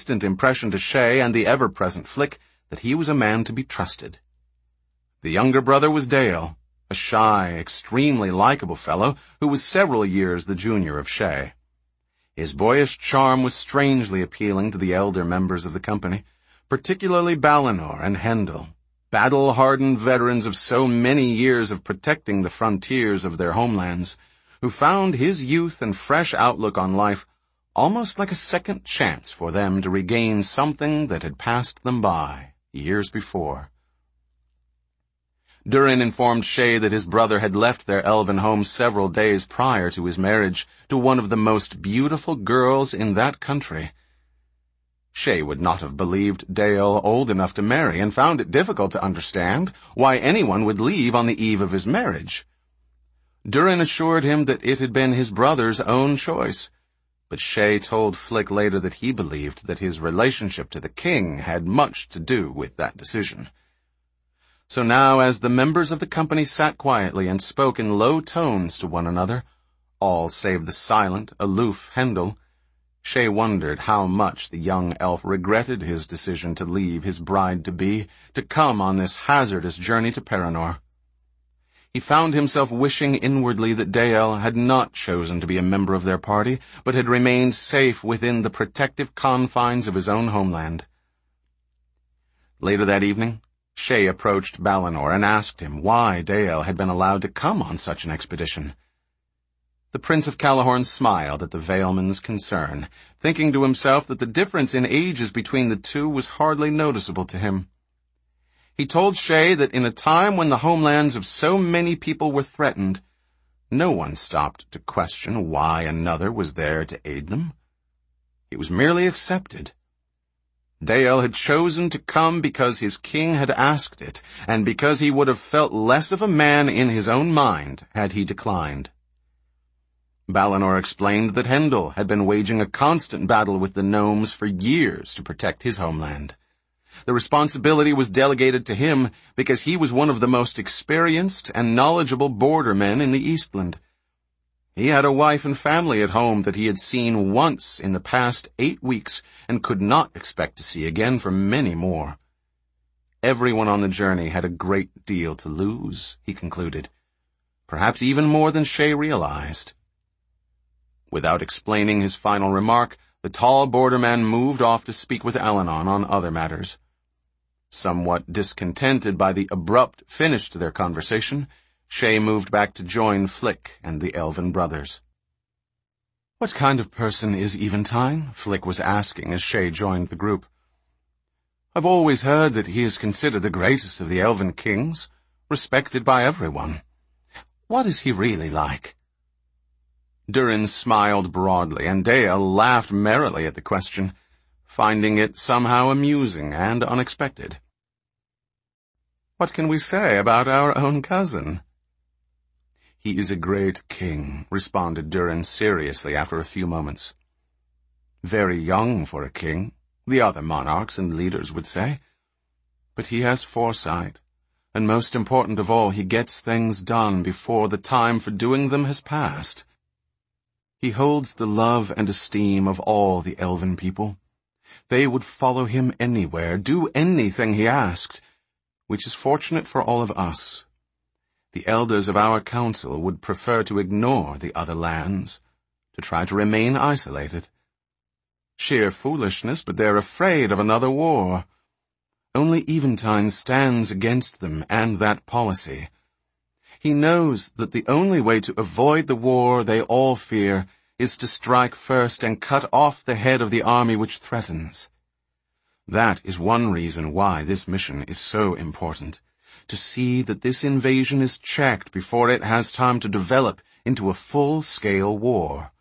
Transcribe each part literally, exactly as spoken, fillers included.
instant impression to Shay and the ever-present Flick that he was a man to be trusted. The younger brother was Dale, a shy, extremely likable fellow who was several years the junior of Shay. His boyish charm was strangely appealing to the elder members of the company, particularly Balinor and Hendel, battle-hardened veterans of so many years of protecting the frontiers of their homelands, who found his youth and fresh outlook on life almost like a second chance for them to regain something that had passed them by years before. Durin informed Shay that his brother had left their elven home several days prior to his marriage to one of the most beautiful girls in that country. Shay would not have believed Dale old enough to marry and found it difficult to understand why anyone would leave on the eve of his marriage. Durin assured him that it had been his brother's own choice, but Shay told Flick later that he believed that his relationship to the king had much to do with that decision. So now, as the members of the company sat quietly and spoke in low tones to one another, all save the silent, aloof Hendel, Shay wondered how much the young elf regretted his decision to leave his bride-to-be to come on this hazardous journey to Paranor. He found himself wishing inwardly that Dale had not chosen to be a member of their party, but had remained safe within the protective confines of his own homeland. Later that evening, Shay approached Balinor and asked him why Dale had been allowed to come on such an expedition. The Prince of Callahorn smiled at the Valeman's concern, thinking to himself that the difference in ages between the two was hardly noticeable to him. He told Shay that in a time when the homelands of so many people were threatened, no one stopped to question why another was there to aid them. It was merely accepted. Dale had chosen to come because his king had asked it, and because he would have felt less of a man in his own mind had he declined. Balinor explained that Hendel had been waging a constant battle with the gnomes for years to protect his homeland. The responsibility was delegated to him because he was one of the most experienced and knowledgeable bordermen in the Eastland. He had a wife and family at home that he had seen once in the past eight weeks and could not expect to see again for many more. Everyone on the journey had a great deal to lose, he concluded, perhaps even more than Shay realized. Without explaining his final remark, the tall borderman moved off to speak with Alanon on other matters. Somewhat discontented by the abrupt finish to their conversation, Shay moved back to join Flick and the elven brothers. "What kind of person is Eventide?" Flick was asking as Shay joined the group. "I've always heard that he is considered the greatest of the elven kings, respected by everyone. What is he really like?" Durin smiled broadly, and Dale laughed merrily at the question, finding it somehow amusing and unexpected. "What can we say about our own cousin?" "He is a great king," responded Durin seriously after a few moments. "Very young for a king, the other monarchs and leaders would say. But he has foresight, and most important of all, he gets things done before the time for doing them has passed. He holds the love and esteem of all the elven people. They would follow him anywhere, do anything he asked, which is fortunate for all of us. The elders of our council would prefer to ignore the other lands, to try to remain isolated. Sheer foolishness, but they're afraid of another war. Only Eventide stands against them and that policy. He knows that the only way to avoid the war they all fear is to strike first and cut off the head of the army which threatens. That is one reason why this mission is so important, to see that this invasion is checked before it has time to develop into a full-scale war.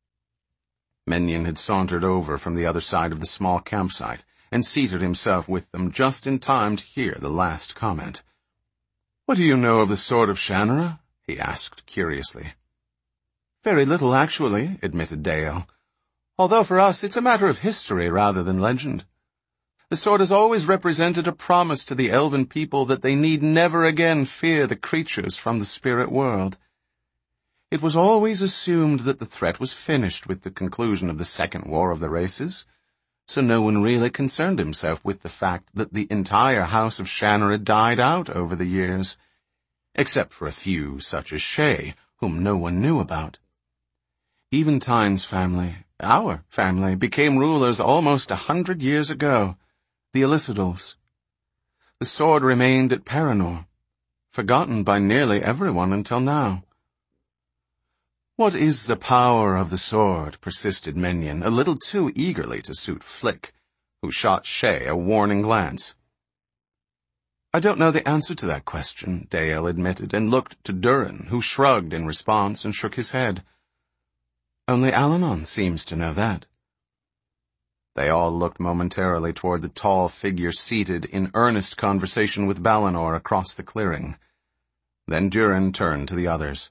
Menyon had sauntered over from the other side of the small campsite and seated himself with them just in time to hear the last comment. "What do you know of the Sword of Shannara?" he asked curiously. "Very little, actually," admitted Dale. "Although for us it's a matter of history rather than legend. The sword has always represented a promise to the elven people that they need never again fear the creatures from the spirit world. It was always assumed that the threat was finished with the conclusion of the Second War of the Races, so no one really concerned himself with the fact that the entire house of Shannara died out over the years, except for a few such as Shay, whom no one knew about. Even Tyne's family, our family, became rulers almost a hundred years ago, the Elissadals. The sword remained at Paranor, forgotten by nearly everyone until now. "What is the power of the sword?" persisted Menyon, a little too eagerly to suit Flick, who shot Shay a warning glance. "I don't know the answer to that question," Dale admitted, and looked to Durin, who shrugged in response and shook his head. "Only Alanon seems to know that." They all looked momentarily toward the tall figure seated in earnest conversation with Balinor across the clearing. Then Durin turned to the others.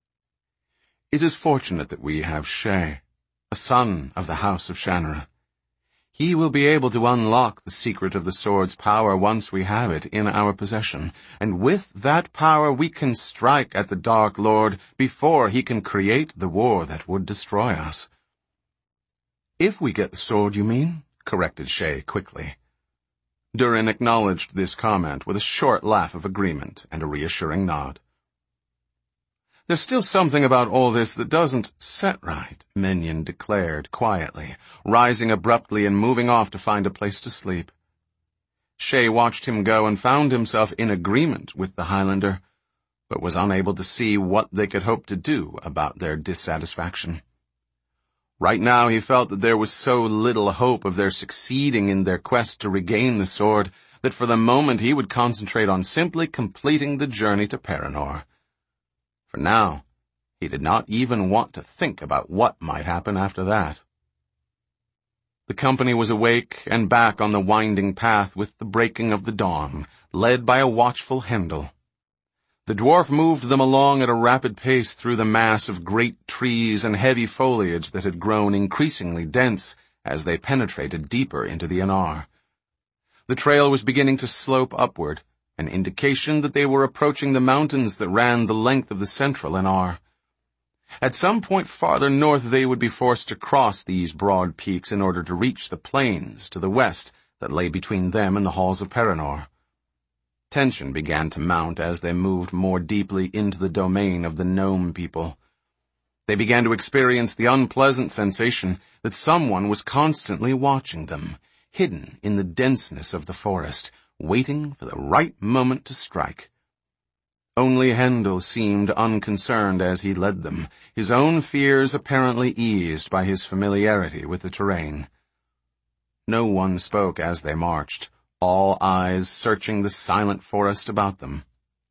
"It is fortunate that we have Shay, a son of the House of Shannara. He will be able to unlock the secret of the sword's power once we have it in our possession, and with that power we can strike at the Dark Lord before he can create the war that would destroy us." "If we get the sword, you mean?" corrected Shay quickly. Durin acknowledged this comment with a short laugh of agreement and a reassuring nod. "There's still something about all this that doesn't set right," Menyon declared quietly, rising abruptly and moving off to find a place to sleep. Shay watched him go and found himself in agreement with the Highlander, but was unable to see what they could hope to do about their dissatisfaction. Right now he felt that there was so little hope of their succeeding in their quest to regain the sword that for the moment he would concentrate on simply completing the journey to Paranor. For now, he did not even want to think about what might happen after that. The company was awake and back on the winding path with the breaking of the dawn, led by a watchful Hendel. The dwarf moved them along at a rapid pace through the mass of great trees and heavy foliage that had grown increasingly dense as they penetrated deeper into the Anar. The trail was beginning to slope upward, an indication that they were approaching the mountains that ran the length of the central Anar. At some point farther north they would be forced to cross these broad peaks in order to reach the plains to the west that lay between them and the halls of Paranor. Tension began to mount as they moved more deeply into the domain of the gnome people. They began to experience the unpleasant sensation that someone was constantly watching them, hidden in the denseness of the forest, waiting for the right moment to strike. Only Hendel seemed unconcerned as he led them, his own fears apparently eased by his familiarity with the terrain. No one spoke as they marched, all eyes searching the silent forest about them.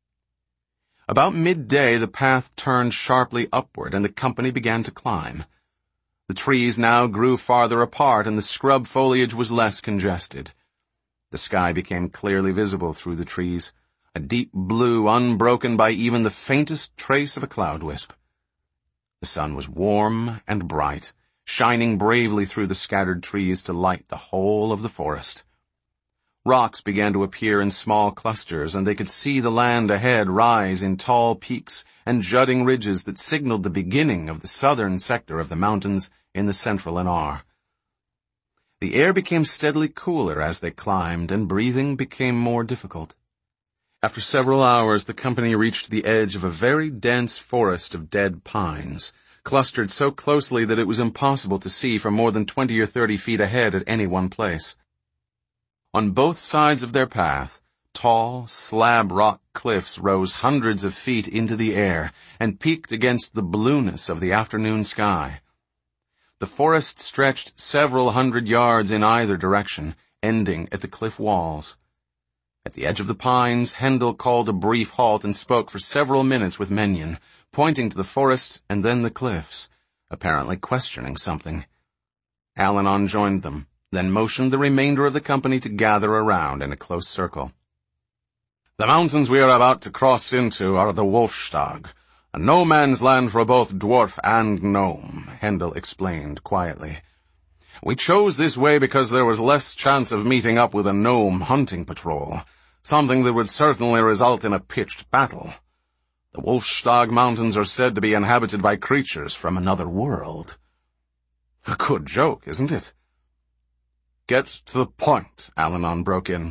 About midday the path turned sharply upward and the company began to climb. The trees now grew farther apart and the scrub foliage was less congested. The sky became clearly visible through the trees, a deep blue unbroken by even the faintest trace of a cloud wisp. The sun was warm and bright, shining bravely through the scattered trees to light the whole of the forest. Rocks began to appear in small clusters, and they could see the land ahead rise in tall peaks and jutting ridges that signaled the beginning of the southern sector of the mountains in the central Anar. The air became steadily cooler as they climbed, and breathing became more difficult. After several hours, the company reached the edge of a very dense forest of dead pines, clustered so closely that it was impossible to see for more than twenty or thirty feet ahead at any one place. On both sides of their path, tall, slab rock cliffs rose hundreds of feet into the air and peaked against the blueness of the afternoon sky. The forest stretched several hundred yards in either direction, ending at the cliff walls. At the edge of the pines, Hendel called a brief halt and spoke for several minutes with Menyon, pointing to the forest and then the cliffs, apparently questioning something. Alanon joined them, then motioned the remainder of the company to gather around in a close circle. "The mountains we are about to cross into are the Wolfstag, a no-man's land for both dwarf and gnome," Hendel explained quietly. "We chose this way because there was less chance of meeting up with a gnome hunting patrol, something that would certainly result in a pitched battle. The Wolfstag Mountains are said to be inhabited by creatures from another world." "A good joke, isn't it?" Get to the point, Allanon broke in.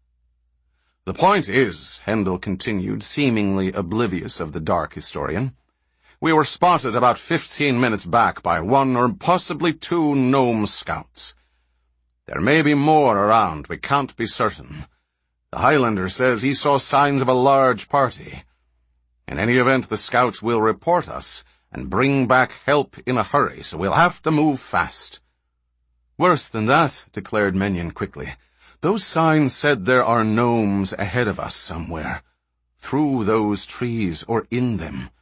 The point is, Hendel continued, seemingly oblivious of the dark historian, we were spotted about fifteen minutes back by one or possibly two gnome scouts. There may be more around, we can't be certain. The Highlander says he saw signs of a large party. In any event, the scouts will report us and bring back help in a hurry, so we'll have to move fast. Worse than that, declared Menyon quickly. Those signs said there are gnomes ahead of us somewhere, through those trees or in them.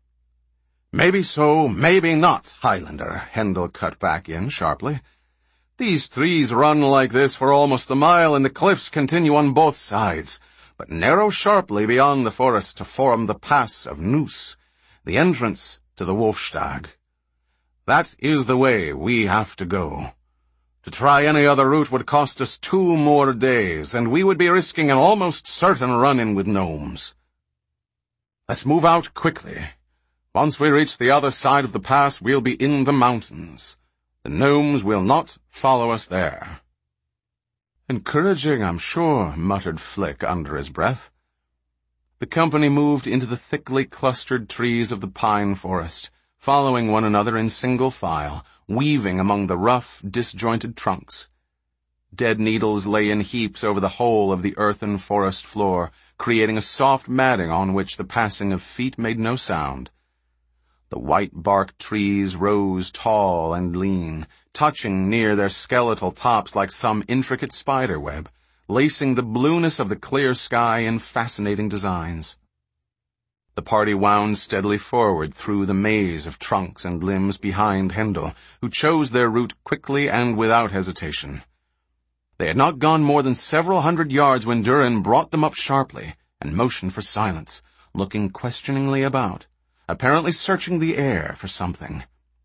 Maybe so, maybe not, Highlander, Hendel cut back in sharply. These trees run like this for almost a mile, and the cliffs continue on both sides, but narrow sharply beyond the forest to form the pass of Noose, the entrance to the Wolfstag. That is the way we have to go. To try any other route would cost us two more days, and we would be risking an almost certain run-in with gnomes. Let's move out quickly. Once we reach the other side of the pass, we'll be in the mountains. The gnomes will not follow us there. Encouraging, I'm sure, muttered Flick under his breath. The company moved into the thickly clustered trees of the pine forest, following one another in single file, weaving among the rough, disjointed trunks. Dead needles lay in heaps over the whole of the earthen forest floor, creating a soft matting on which the passing of feet made no sound. The white-barked trees rose tall and lean, touching near their skeletal tops like some intricate spider-web, lacing the blueness of the clear sky in fascinating designs. The party wound steadily forward through the maze of trunks and limbs behind Hendel, who chose their route quickly and without hesitation. They had not gone more than several hundred yards when Durin brought them up sharply and motioned for silence, looking questioningly about, apparently searching the air for something.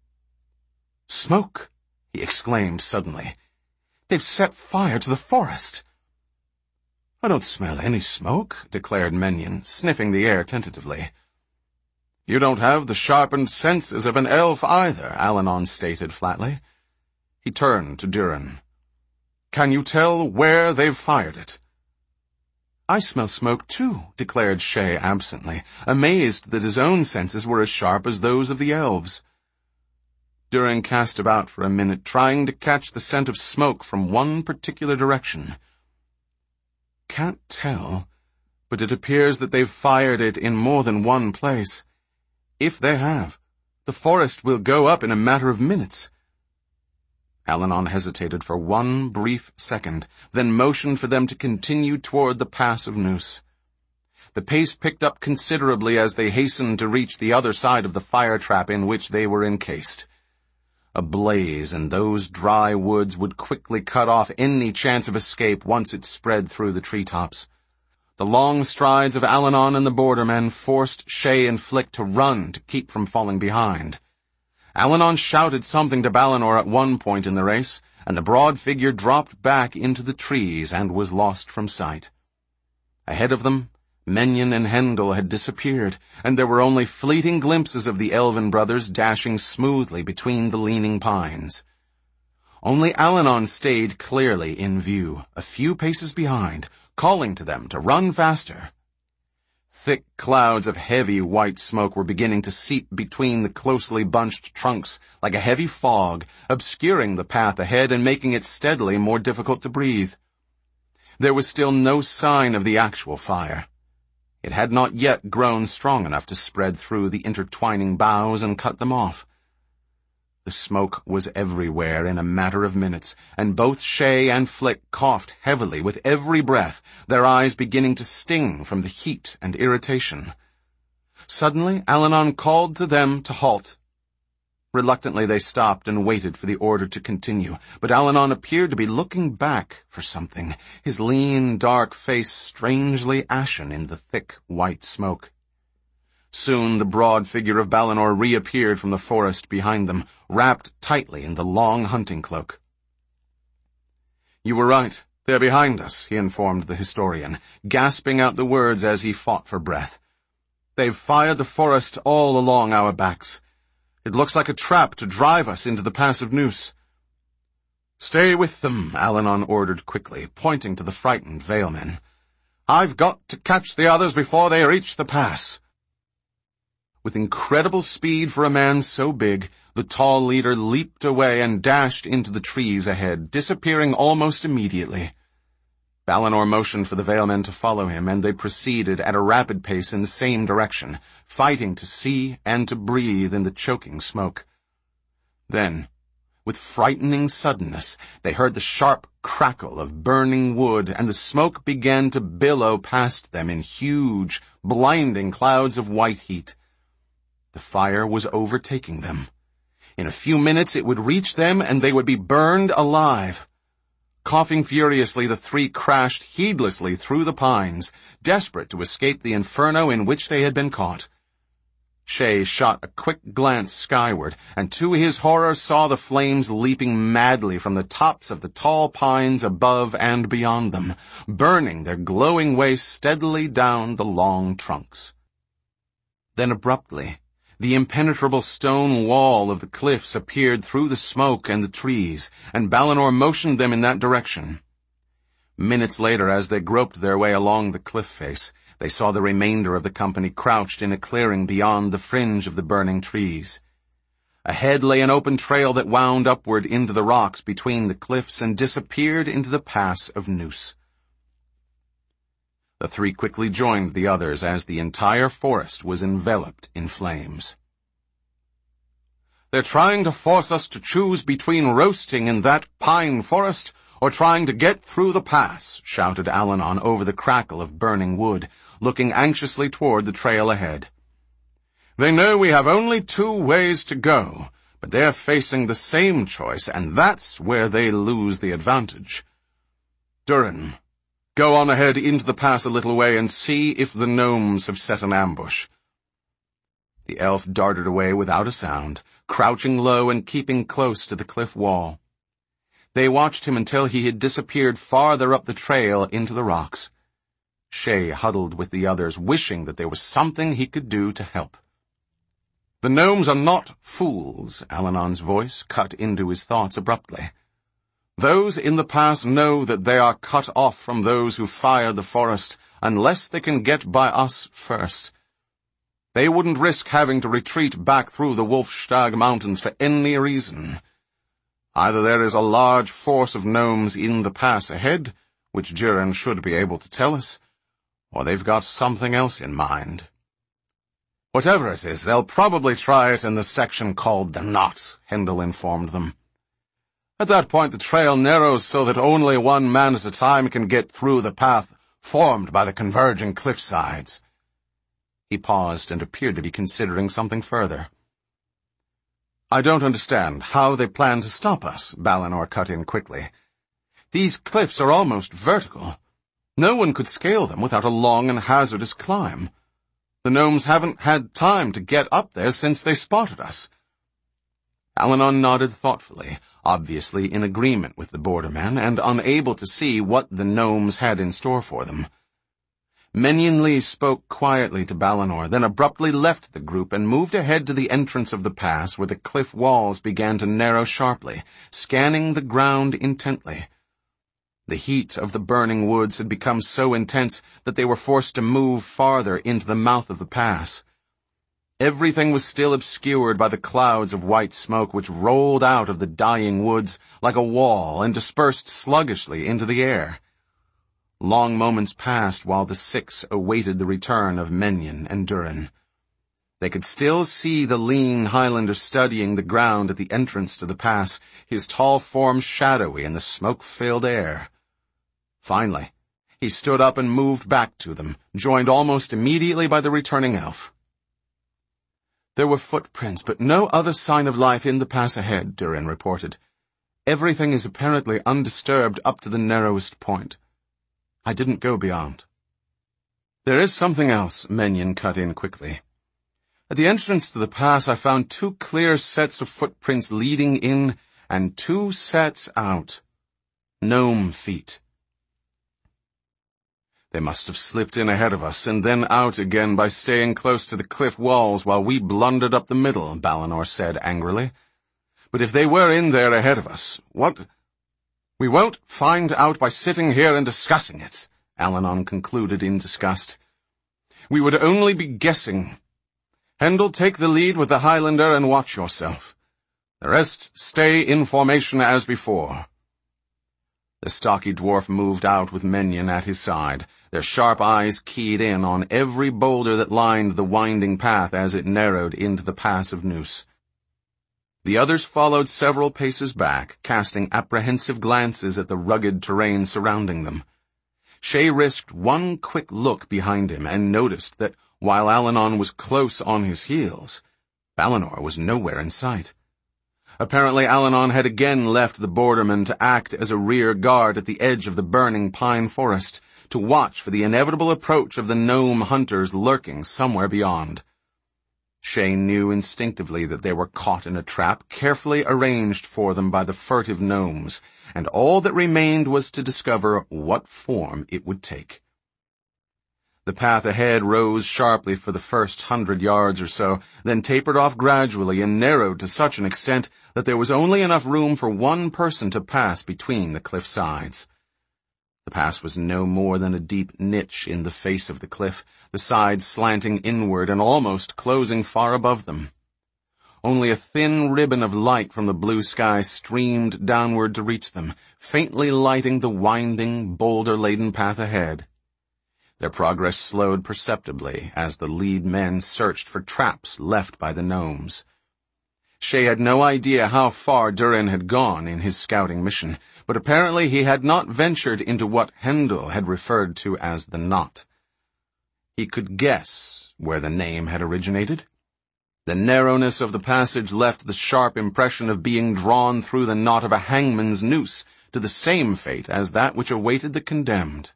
"Smoke!" he exclaimed suddenly. "They've set fire to the forest." "I don't smell any smoke," declared Menyon, sniffing the air tentatively. "You don't have the sharpened senses of an elf either," Allanon stated flatly. He turned to Durin. "Can you tell where they've fired it?" "I smell smoke too," declared Shay absently, amazed that his own senses were as sharp as those of the elves. Durin cast about for a minute, trying to catch the scent of smoke from one particular direction. "Can't tell, but it appears that they've fired it in more than one place. If they have, the forest will go up in a matter of minutes." Allanon hesitated for one brief second, then motioned for them to continue toward the pass of Noose. The pace picked up considerably as they hastened to reach the other side of the fire trap in which they were encased. A blaze in those dry woods would quickly cut off any chance of escape once it spread through the treetops. The long strides of Allanon and the bordermen forced Shay and Flick to run to keep from falling behind. Allanon shouted something to Balinor at one point in the race, and the broad figure dropped back into the trees and was lost from sight. Ahead of them, Menyon and Hendel had disappeared, and there were only fleeting glimpses of the elven brothers dashing smoothly between the leaning pines. Only Allanon stayed clearly in view, a few paces behind, calling to them to run faster. Thick clouds of heavy white smoke were beginning to seep between the closely bunched trunks like a heavy fog, obscuring the path ahead and making it steadily more difficult to breathe. There was still no sign of the actual fire. It had not yet grown strong enough to spread through the intertwining boughs and cut them off. The smoke was everywhere in a matter of minutes, and both Shay and Flick coughed heavily with every breath, their eyes beginning to sting from the heat and irritation. Suddenly, Allanon called to them to halt. Reluctantly, they stopped and waited for the order to continue, but Allanon appeared to be looking back for something, his lean, dark face strangely ashen in the thick, white smoke. Soon the broad figure of Balinor reappeared from the forest behind them, wrapped tightly in the long hunting cloak. "You were right. They're behind us," he informed the historian, gasping out the words as he fought for breath. "They've fired the forest all along our backs. It looks like a trap to drive us into the Pass of Noose." "Stay with them," Alanon ordered quickly, pointing to the frightened Valemen. "I've got to catch the others before they reach the pass." With incredible speed for a man so big, the tall leader leaped away and dashed into the trees ahead, disappearing almost immediately. Balinor motioned for the Valemen to follow him, and they proceeded at a rapid pace in the same direction, fighting to see and to breathe in the choking smoke. Then, with frightening suddenness, they heard the sharp crackle of burning wood, and the smoke began to billow past them in huge, blinding clouds of white heat. The fire was overtaking them. In a few minutes it would reach them, and they would be burned alive. Coughing furiously, the three crashed heedlessly through the pines, desperate to escape the inferno in which they had been caught. Shay shot a quick glance skyward, and to his horror saw the flames leaping madly from the tops of the tall pines above and beyond them, burning their glowing way steadily down the long trunks. Then abruptly, the impenetrable stone wall of the cliffs appeared through the smoke and the trees, and Balinor motioned them in that direction. Minutes later, as they groped their way along the cliff face, they saw the remainder of the company crouched in a clearing beyond the fringe of the burning trees. Ahead lay an open trail that wound upward into the rocks between the cliffs and disappeared into the pass of Noose. The three quickly joined the others as the entire forest was enveloped in flames. "They're trying to force us to choose between roasting in that pine forest or trying to get through the pass," shouted Alanon over the crackle of burning wood, looking anxiously toward the trail ahead. "They know we have only two ways to go, but they're facing the same choice, and that's where they lose the advantage. Durin, go on ahead into the pass a little way and see if the gnomes have set an ambush." The elf darted away without a sound, crouching low and keeping close to the cliff wall. They watched him until he had disappeared farther up the trail into the rocks. Shay huddled with the others, wishing that there was something he could do to help. "The gnomes are not fools," Alanon's voice cut into his thoughts abruptly. "Those in the pass know that they are cut off from those who fire the forest unless they can get by us first. They wouldn't risk having to retreat back through the Wolfstag Mountains for any reason. Either there is a large force of gnomes in the pass ahead, which Durin should be able to tell us, or they've got something else in mind. Whatever it is, they'll probably try it in the section called the Knot," Hendel informed them. "At that point, the trail narrows so that only one man at a time can get through the path formed by the converging cliff sides." He paused and appeared to be considering something further. "I don't understand how they plan to stop us," Balinor cut in quickly. "These cliffs are almost vertical. No one could scale them without a long and hazardous climb. The gnomes haven't had time to get up there since they spotted us." Alanon nodded thoughtfully, obviously in agreement with the borderman and unable to see what the gnomes had in store for them. Menyon Lee spoke quietly to Balinor, then abruptly left the group and moved ahead to the entrance of the pass where the cliff walls began to narrow sharply, scanning the ground intently. The heat of the burning woods had become so intense that they were forced to move farther into the mouth of the pass. Everything was still obscured by the clouds of white smoke which rolled out of the dying woods like a wall and dispersed sluggishly into the air. Long moments passed while the six awaited the return of Menyon and Durin. They could still see the lean Highlander studying the ground at the entrance to the pass, his tall form shadowy in the smoke-filled air. Finally, he stood up and moved back to them, joined almost immediately by the returning elf. "There were footprints, but no other sign of life in the pass ahead," Durin reported. "Everything is apparently undisturbed up to the narrowest point. I didn't go beyond." "There is something else," Menyon cut in quickly. "At the entrance to the pass I found two clear sets of footprints leading in and two sets out. Gnome feet." "They must have slipped in ahead of us and then out again by staying close to the cliff walls while we blundered up the middle," Balinor said angrily. "But if they were in there ahead of us, what—" "We won't find out by sitting here and discussing it," Allanon concluded in disgust. "We would only be guessing. Hendel, take the lead with the Highlander and watch yourself. The rest stay in formation as before." The stocky dwarf moved out with Menyon at his side, their sharp eyes keyed in on every boulder that lined the winding path as it narrowed into the Pass of Noose. The others followed several paces back, casting apprehensive glances at the rugged terrain surrounding them. Shay risked one quick look behind him and noticed that while Allanon was close on his heels, Valinor was nowhere in sight. Apparently Allanon had again left the borderman to act as a rear guard at the edge of the burning pine forest, to watch for the inevitable approach of the gnome hunters lurking somewhere beyond. Shay knew instinctively that they were caught in a trap carefully arranged for them by the furtive gnomes, and all that remained was to discover what form it would take. The path ahead rose sharply for the first hundred yards or so, then tapered off gradually and narrowed to such an extent that there was only enough room for one person to pass between the cliff sides. The pass was no more than a deep niche in the face of the cliff, the sides slanting inward and almost closing far above them. Only a thin ribbon of light from the blue sky streamed downward to reach them, faintly lighting the winding, boulder-laden path ahead. Their progress slowed perceptibly as the lead men searched for traps left by the gnomes. Shay had no idea how far Durin had gone in his scouting mission, but apparently he had not ventured into what Hendel had referred to as the knot. He could guess where the name had originated. The narrowness of the passage left the sharp impression of being drawn through the knot of a hangman's noose to the same fate as that which awaited the condemned.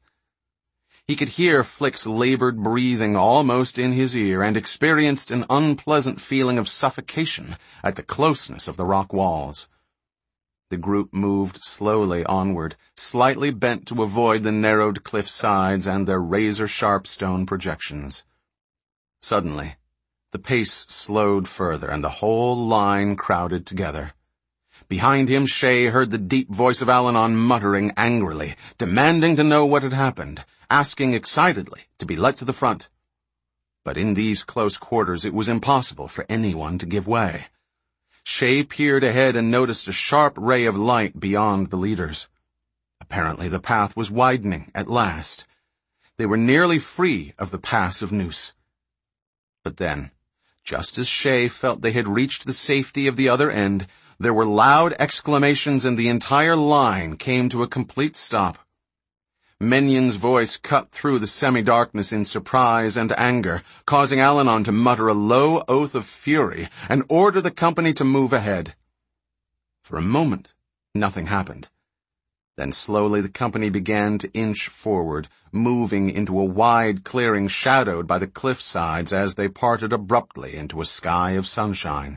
He could hear Flick's labored breathing almost in his ear and experienced an unpleasant feeling of suffocation at the closeness of the rock walls. The group moved slowly onward, slightly bent to avoid the narrowed cliff sides and their razor-sharp stone projections. Suddenly, the pace slowed further and the whole line crowded together. Behind him, Shay heard the deep voice of Allanon muttering angrily, demanding to know what had happened, asking excitedly to be let to the front. But in these close quarters it was impossible for anyone to give way. Shay peered ahead and noticed a sharp ray of light beyond the leaders. Apparently the path was widening at last. They were nearly free of the Pass of Noose. But then, just as Shay felt they had reached the safety of the other end, there were loud exclamations and the entire line came to a complete stop. Menyon's voice cut through the semi-darkness in surprise and anger, causing Allanon to mutter a low oath of fury and order the company to move ahead. For a moment, nothing happened. Then slowly the company began to inch forward, moving into a wide clearing shadowed by the cliff sides as they parted abruptly into a sky of sunshine.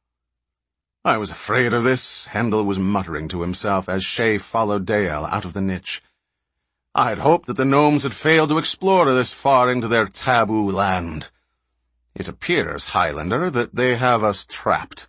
"I was afraid of this," Hendel was muttering to himself as Shay followed Dale out of the niche. "I had hoped that the gnomes had failed to explore this far into their taboo land. It appears, Highlander, that they have us trapped."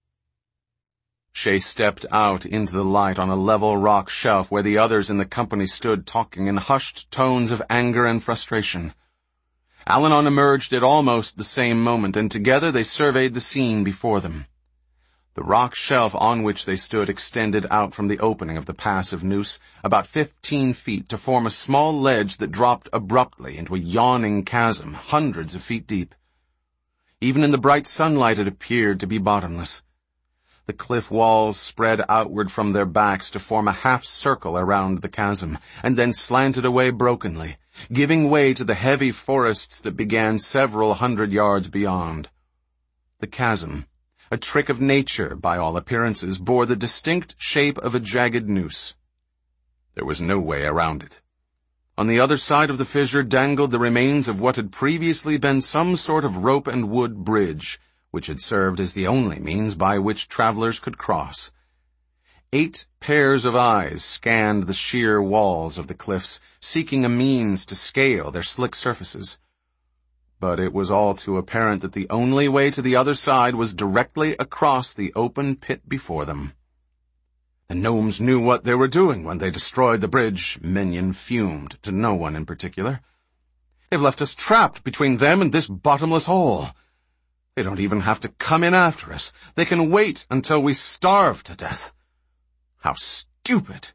Shay stepped out into the light on a level rock shelf where the others in the company stood talking in hushed tones of anger and frustration. Allanon emerged at almost the same moment, and together they surveyed the scene before them. The rock shelf on which they stood extended out from the opening of the Pass of Noose about fifteen feet to form a small ledge that dropped abruptly into a yawning chasm hundreds of feet deep. Even in the bright sunlight it appeared to be bottomless. The cliff walls spread outward from their backs to form a half-circle around the chasm, and then slanted away brokenly, giving way to the heavy forests that began several hundred yards beyond. The chasm, a trick of nature by all appearances, bore the distinct shape of a jagged noose. There was no way around it. On the other side of the fissure dangled the remains of what had previously been some sort of rope and wood bridge, which had served as the only means by which travelers could cross. Eight pairs of eyes scanned the sheer walls of the cliffs, seeking a means to scale their slick surfaces. But it was all too apparent that the only way to the other side was directly across the open pit before them. The gnomes knew what they were doing when they destroyed the bridge, Minion fumed, to no one in particular. They've left us trapped between them and this bottomless hole. They don't even have to come in after us. They can wait until we starve to death. How stupid!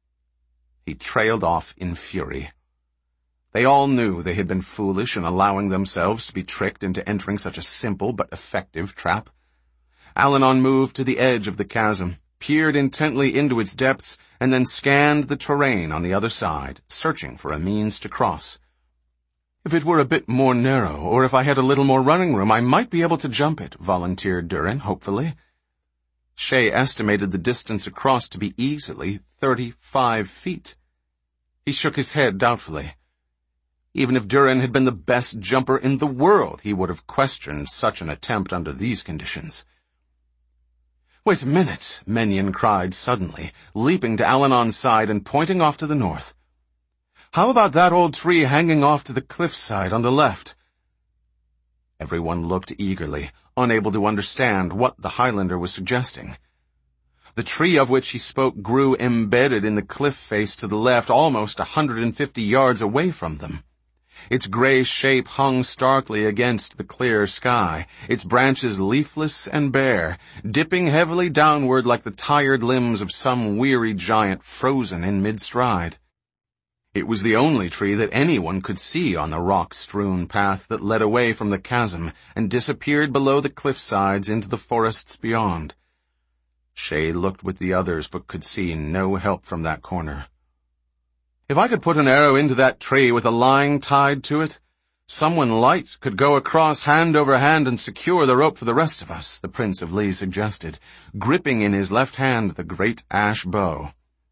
He trailed off in fury. They all knew they had been foolish in allowing themselves to be tricked into entering such a simple but effective trap. Allanon moved to the edge of the chasm, peered intently into its depths, and then scanned the terrain on the other side, searching for a means to cross. If it were a bit more narrow, or if I had a little more running room, I might be able to jump it, volunteered Durin, hopefully. Shay estimated the distance across to be easily thirty-five feet. He shook his head doubtfully. Even if Durin had been the best jumper in the world, he would have questioned such an attempt under these conditions. "Wait a minute," Minion cried suddenly, leaping to Allanon's side and pointing off to the north. "How about that old tree hanging off to the cliffside on the left?" Everyone looked eagerly, unable to understand what the Highlander was suggesting. The tree of which he spoke grew embedded in the cliff face to the left, almost a hundred and fifty yards away from them. Its gray shape hung starkly against the clear sky, its branches leafless and bare, dipping heavily downward like the tired limbs of some weary giant frozen in mid-stride. It was the only tree that anyone could see on the rock-strewn path that led away from the chasm and disappeared below the cliff-sides into the forests beyond. Shay looked with the others but could see no help from that corner. "If I could put an arrow into that tree with a line tied to it, someone light could go across hand over hand and secure the rope for the rest of us," the Prince of Lee suggested, gripping in his left hand the great ash bow.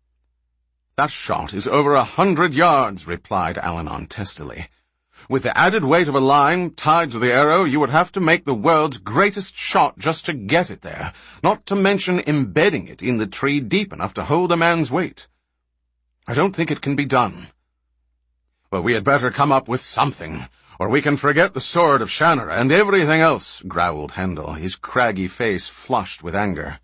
"That shot is over a hundred yards," replied Allanon testily. "With the added weight of a line tied to the arrow, you would have to make the world's greatest shot just to get it there, not to mention embedding it in the tree deep enough to hold a man's weight. I don't think it can be done." "Well, we had better come up with something, or we can forget the sword of Shannara and everything else," growled Hendel, his craggy face flushed with anger.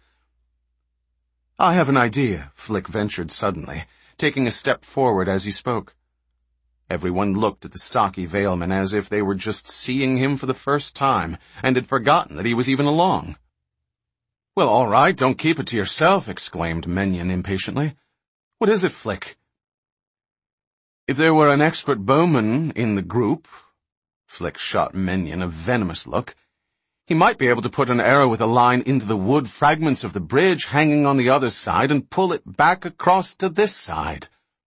"I have an idea," Flick ventured suddenly, taking a step forward as he spoke. Everyone looked at the stocky Valeman as if they were just seeing him for the first time, and had forgotten that he was even along. "Well, all right, don't keep it to yourself," exclaimed Minion impatiently. "What is it, Flick?" "If there were an expert bowman in the group," Flick shot Minion a venomous look, "he might be able to put an arrow with a line into the wood fragments of the bridge hanging on the other side and pull it back across to this side."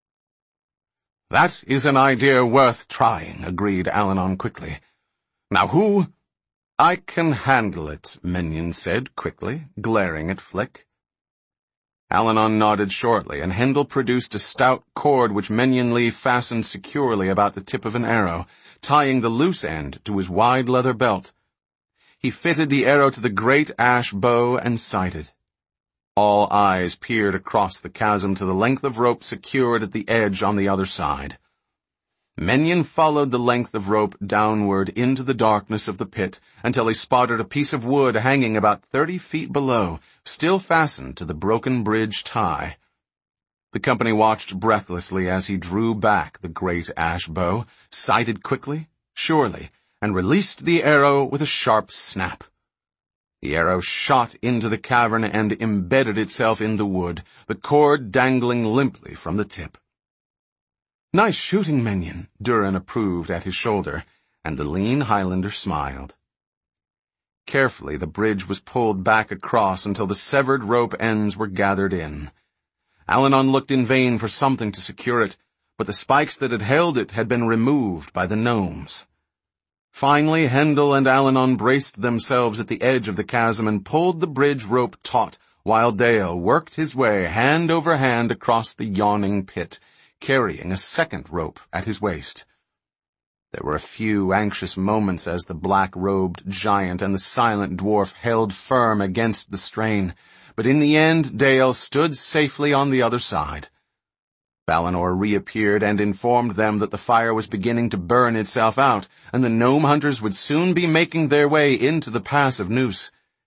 "That is an idea worth trying," agreed Allanon quickly. "Now who—" "I can handle it," Minion said quickly, glaring at Flick. Allanon nodded shortly, and Hendel produced a stout cord which Minion Lee fastened securely about the tip of an arrow, tying the loose end to his wide leather belt. He fitted the arrow to the great ash bow and sighted. All eyes peered across the chasm to the length of rope secured at the edge on the other side. Minion followed the length of rope downward into the darkness of the pit until he spotted a piece of wood hanging about thirty feet below, still fastened to the broken bridge tie. The company watched breathlessly as he drew back the great ash bow, sighted quickly, surely, and released the arrow with a sharp snap. The arrow shot into the cavern and embedded itself in the wood, the cord dangling limply from the tip. "Nice shooting, Minion," Durin approved at his shoulder, and the lean Highlander smiled. Carefully, the bridge was pulled back across until the severed rope ends were gathered in. Allanon looked in vain for something to secure it, but the spikes that had held it had been removed by the gnomes. Finally, Hendel and Allanon braced themselves at the edge of the chasm and pulled the bridge rope taut, while Dale worked his way hand over hand across the yawning pit, carrying a second rope at his waist. There were a few anxious moments as the black-robed giant and the silent dwarf held firm against the strain, but in the end Dale stood safely on the other side. Valinor reappeared and informed them that the fire was beginning to burn itself out, and the gnome hunters would soon be making their way into the pass of Noose.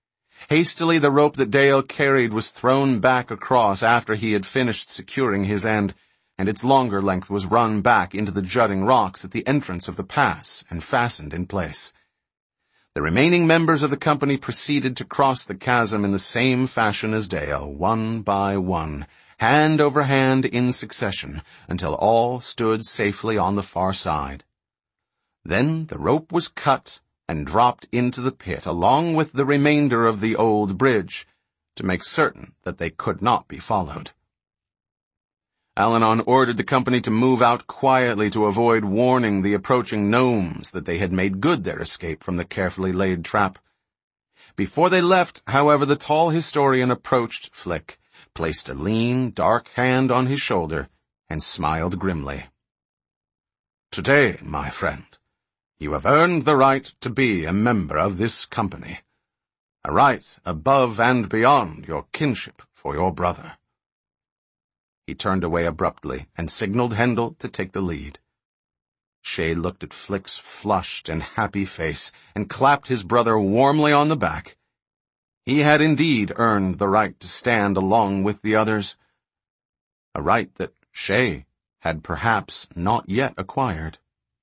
Hastily, the rope that Dale carried was thrown back across after he had finished securing his end, and its longer length was run back into the jutting rocks at the entrance of the pass and fastened in place. The remaining members of the company proceeded to cross the chasm in the same fashion as Dale, one by one, hand over hand in succession, until all stood safely on the far side. Then the rope was cut and dropped into the pit along with the remainder of the old bridge, to make certain that they could not be followed. Allanon ordered the company to move out quietly to avoid warning the approaching gnomes that they had made good their escape from the carefully laid trap. Before they left, however, the tall historian approached Flick, placed a lean, dark hand on his shoulder, and smiled grimly. "Today, my friend, you have earned the right to be a member of this company, a right above and beyond your kinship for your brother." He turned away abruptly and signaled Hendel to take the lead. Shay looked at Flick's flushed and happy face and clapped his brother warmly on the back. He had indeed earned the right to stand along with the others, a right that Shay had perhaps not yet acquired.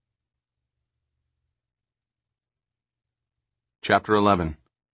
Chapter eleven.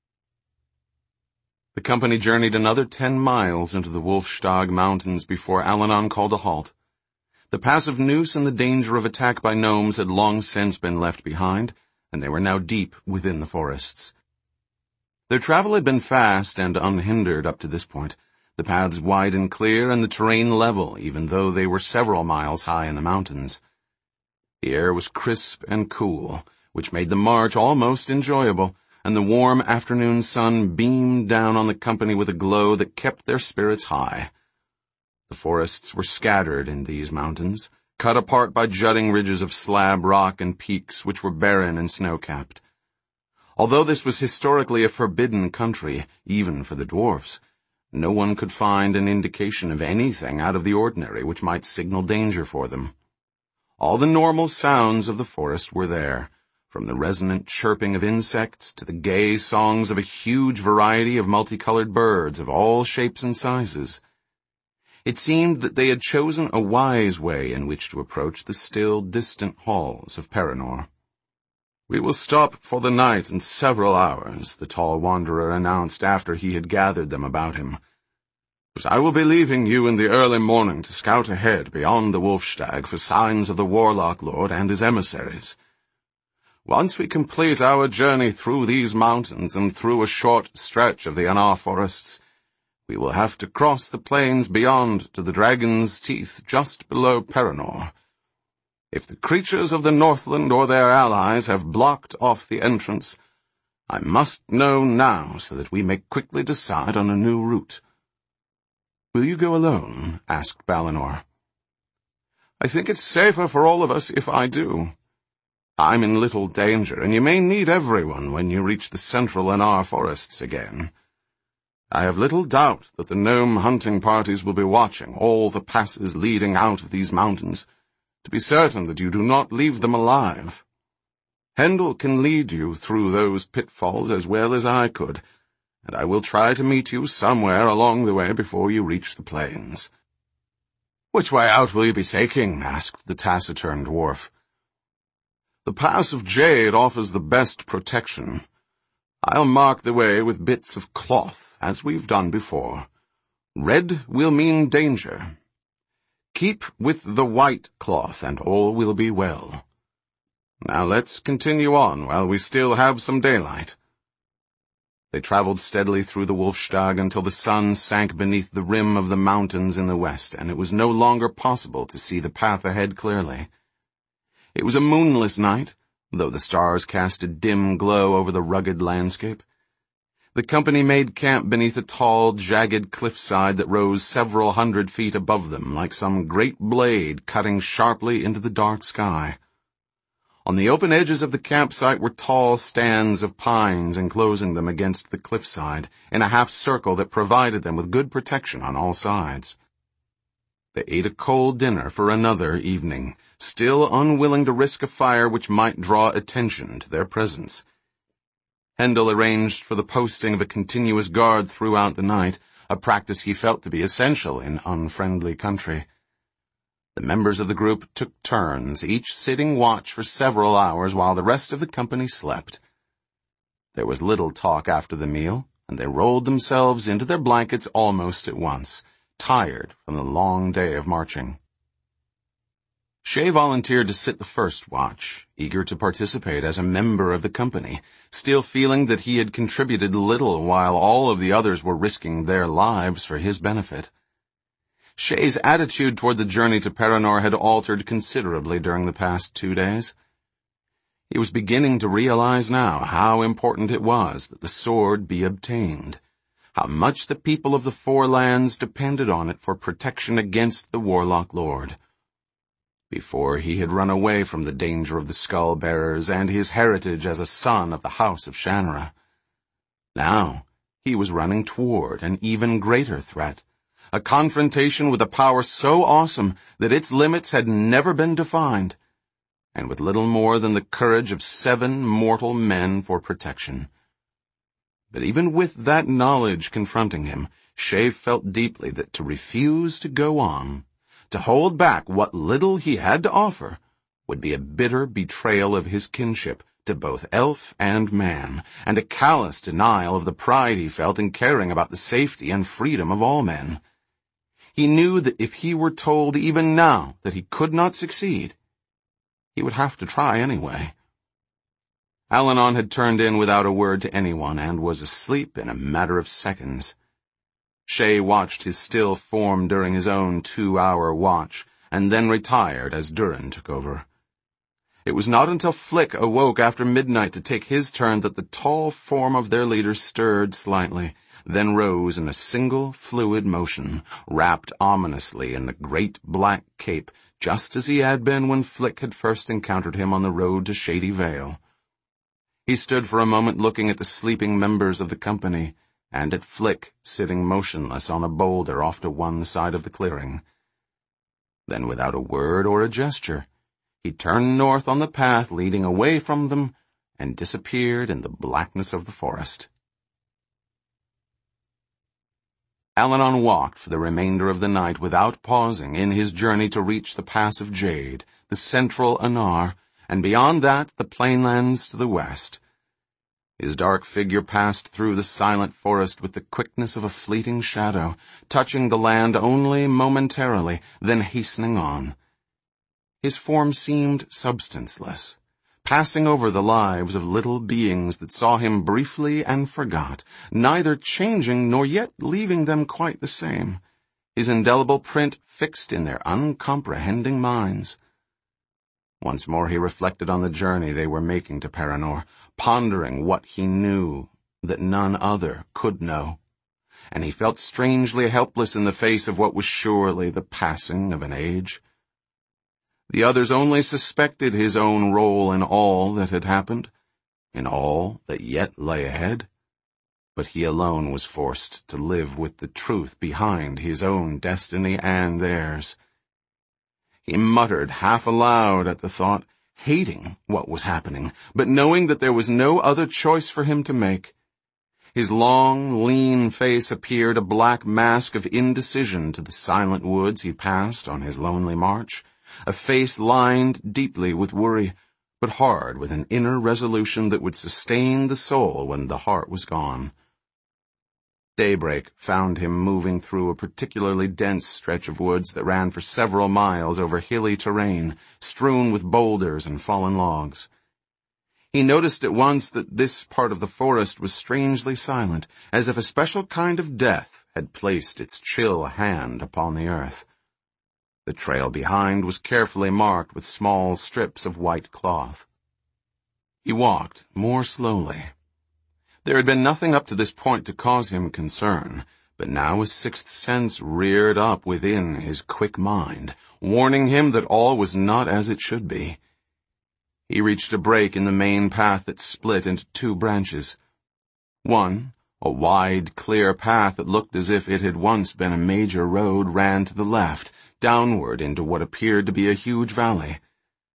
The company journeyed another ten miles into the Wolfstag Mountains before Allanon called a halt. The pass of Noose and the danger of attack by gnomes had long since been left behind, and they were now deep within the forests. Their travel had been fast and unhindered up to this point, the paths wide and clear and the terrain level, even though they were several miles high in the mountains. The air was crisp and cool, which made the march almost enjoyable, and the warm afternoon sun beamed down on the company with a glow that kept their spirits high. The forests were scattered in these mountains, cut apart by jutting ridges of slab rock and peaks which were barren and snow-capped. Although this was historically a forbidden country, even for the dwarfs, no one could find an indication of anything out of the ordinary which might signal danger for them. All the normal sounds of the forest were there, from the resonant chirping of insects to the gay songs of a huge variety of multicolored birds of all shapes and sizes. It seemed that they had chosen a wise way in which to approach the still distant halls of Paranor. "We will stop for the night in several hours," the tall wanderer announced after he had gathered them about him. "But I will be leaving you in the early morning to scout ahead beyond the Wolfstag for signs of the Warlock Lord and his emissaries. Once we complete our journey through these mountains and through a short stretch of the Anar forests, we will have to cross the plains beyond to the Dragon's Teeth just below Paranor. If the creatures of the Northland or their allies have blocked off the entrance, I must know now so that we may quickly decide on a new route." "Will you go alone?" asked Balinor. "I think it's safer for all of us if I do. I'm in little danger, and you may need everyone when you reach the central Anar forests again. I have little doubt that the gnome hunting parties will be watching all the passes leading out of these mountains, to be certain that you do not leave them alive. Hendel can lead you through those pitfalls as well as I could, and I will try to meet you somewhere along the way before you reach the plains." "Which way out will you be taking?" asked the taciturn dwarf. "The Pass of Jade offers the best protection. I'll mark the way with bits of cloth, as we've done before. Red will mean danger. Keep with the white cloth, and all will be well. Now let's continue on while we still have some daylight." They traveled steadily through the Wolfstag until the sun sank beneath the rim of the mountains in the west, and it was no longer possible to see the path ahead clearly. It was a moonless night, though the stars cast a dim glow over the rugged landscape. The company made camp beneath a tall, jagged cliffside that rose several hundred feet above them, like some great blade cutting sharply into the dark sky. On the open edges of the campsite were tall stands of pines enclosing them against the cliffside, in a half-circle that provided them with good protection on all sides. They ate a cold dinner for another evening, still unwilling to risk a fire which might draw attention to their presence. Hendel arranged for the posting of a continuous guard throughout the night, a practice he felt to be essential in unfriendly country. The members of the group took turns, each sitting watch for several hours while the rest of the company slept. There was little talk after the meal, and they rolled themselves into their blankets almost at once, tired from the long day of marching. Shay volunteered to sit the first watch, eager to participate as a member of the company, still feeling that he had contributed little while all of the others were risking their lives for his benefit. Shay's attitude toward the journey to Paranor had altered considerably during the past two days. He was beginning to realize now how important it was that the sword be obtained, how much the people of the Four Lands depended on it for protection against the Warlock Lord. Before he had run away from the danger of the Skull-Bearers and his heritage as a son of the House of Shanra. Now he was running toward an even greater threat, a confrontation with a power so awesome that its limits had never been defined, and with little more than the courage of seven mortal men for protection. But even with that knowledge confronting him, Shay felt deeply that to refuse to go on, to hold back what little he had to offer, would be a bitter betrayal of his kinship to both elf and man, and a callous denial of the pride he felt in caring about the safety and freedom of all men. He knew that if he were told even now that he could not succeed, he would have to try anyway. Al-Anon had turned in without a word to anyone and was asleep in a matter of seconds. Shay watched his still form during his own two-hour watch, and then retired as Durin took over. It was not until Flick awoke after midnight to take his turn that the tall form of their leader stirred slightly, then rose in a single fluid motion, wrapped ominously in the great black cape, just as he had been when Flick had first encountered him on the road to Shady Vale. He stood for a moment looking at the sleeping members of the company, and at Flick sitting motionless on a boulder off to one side of the clearing. Then, without a word or a gesture, he turned north on the path leading away from them and disappeared in the blackness of the forest. Al-Anon walked for the remainder of the night without pausing in his journey to reach the Pass of Jade, the central Anar, and beyond that the plainlands to the west. His dark figure passed through the silent forest with the quickness of a fleeting shadow, touching the land only momentarily, then hastening on. His form seemed substanceless, passing over the lives of little beings that saw him briefly and forgot, neither changing nor yet leaving them quite the same, his indelible print fixed in their uncomprehending minds. Once more he reflected on the journey they were making to Paranor, pondering what he knew that none other could know, and he felt strangely helpless in the face of what was surely the passing of an age. The others only suspected his own role in all that had happened, in all that yet lay ahead, but he alone was forced to live with the truth behind his own destiny and theirs. He muttered half aloud at the thought, hating what was happening, but knowing that there was no other choice for him to make. His long, lean face appeared a black mask of indecision to the silent woods he passed on his lonely march, a face lined deeply with worry, but hard with an inner resolution that would sustain the soul when the heart was gone. Daybreak found him moving through a particularly dense stretch of woods that ran for several miles over hilly terrain, strewn with boulders and fallen logs. He noticed at once that this part of the forest was strangely silent, as if a special kind of death had placed its chill hand upon the earth. The trail behind was carefully marked with small strips of white cloth. He walked more slowly. There had been nothing up to this point to cause him concern, but now a sixth sense reared up within his quick mind, warning him that all was not as it should be. He reached a break in the main path that split into two branches. One, a wide, clear path that looked as if it had once been a major road, ran to the left, downward into what appeared to be a huge valley.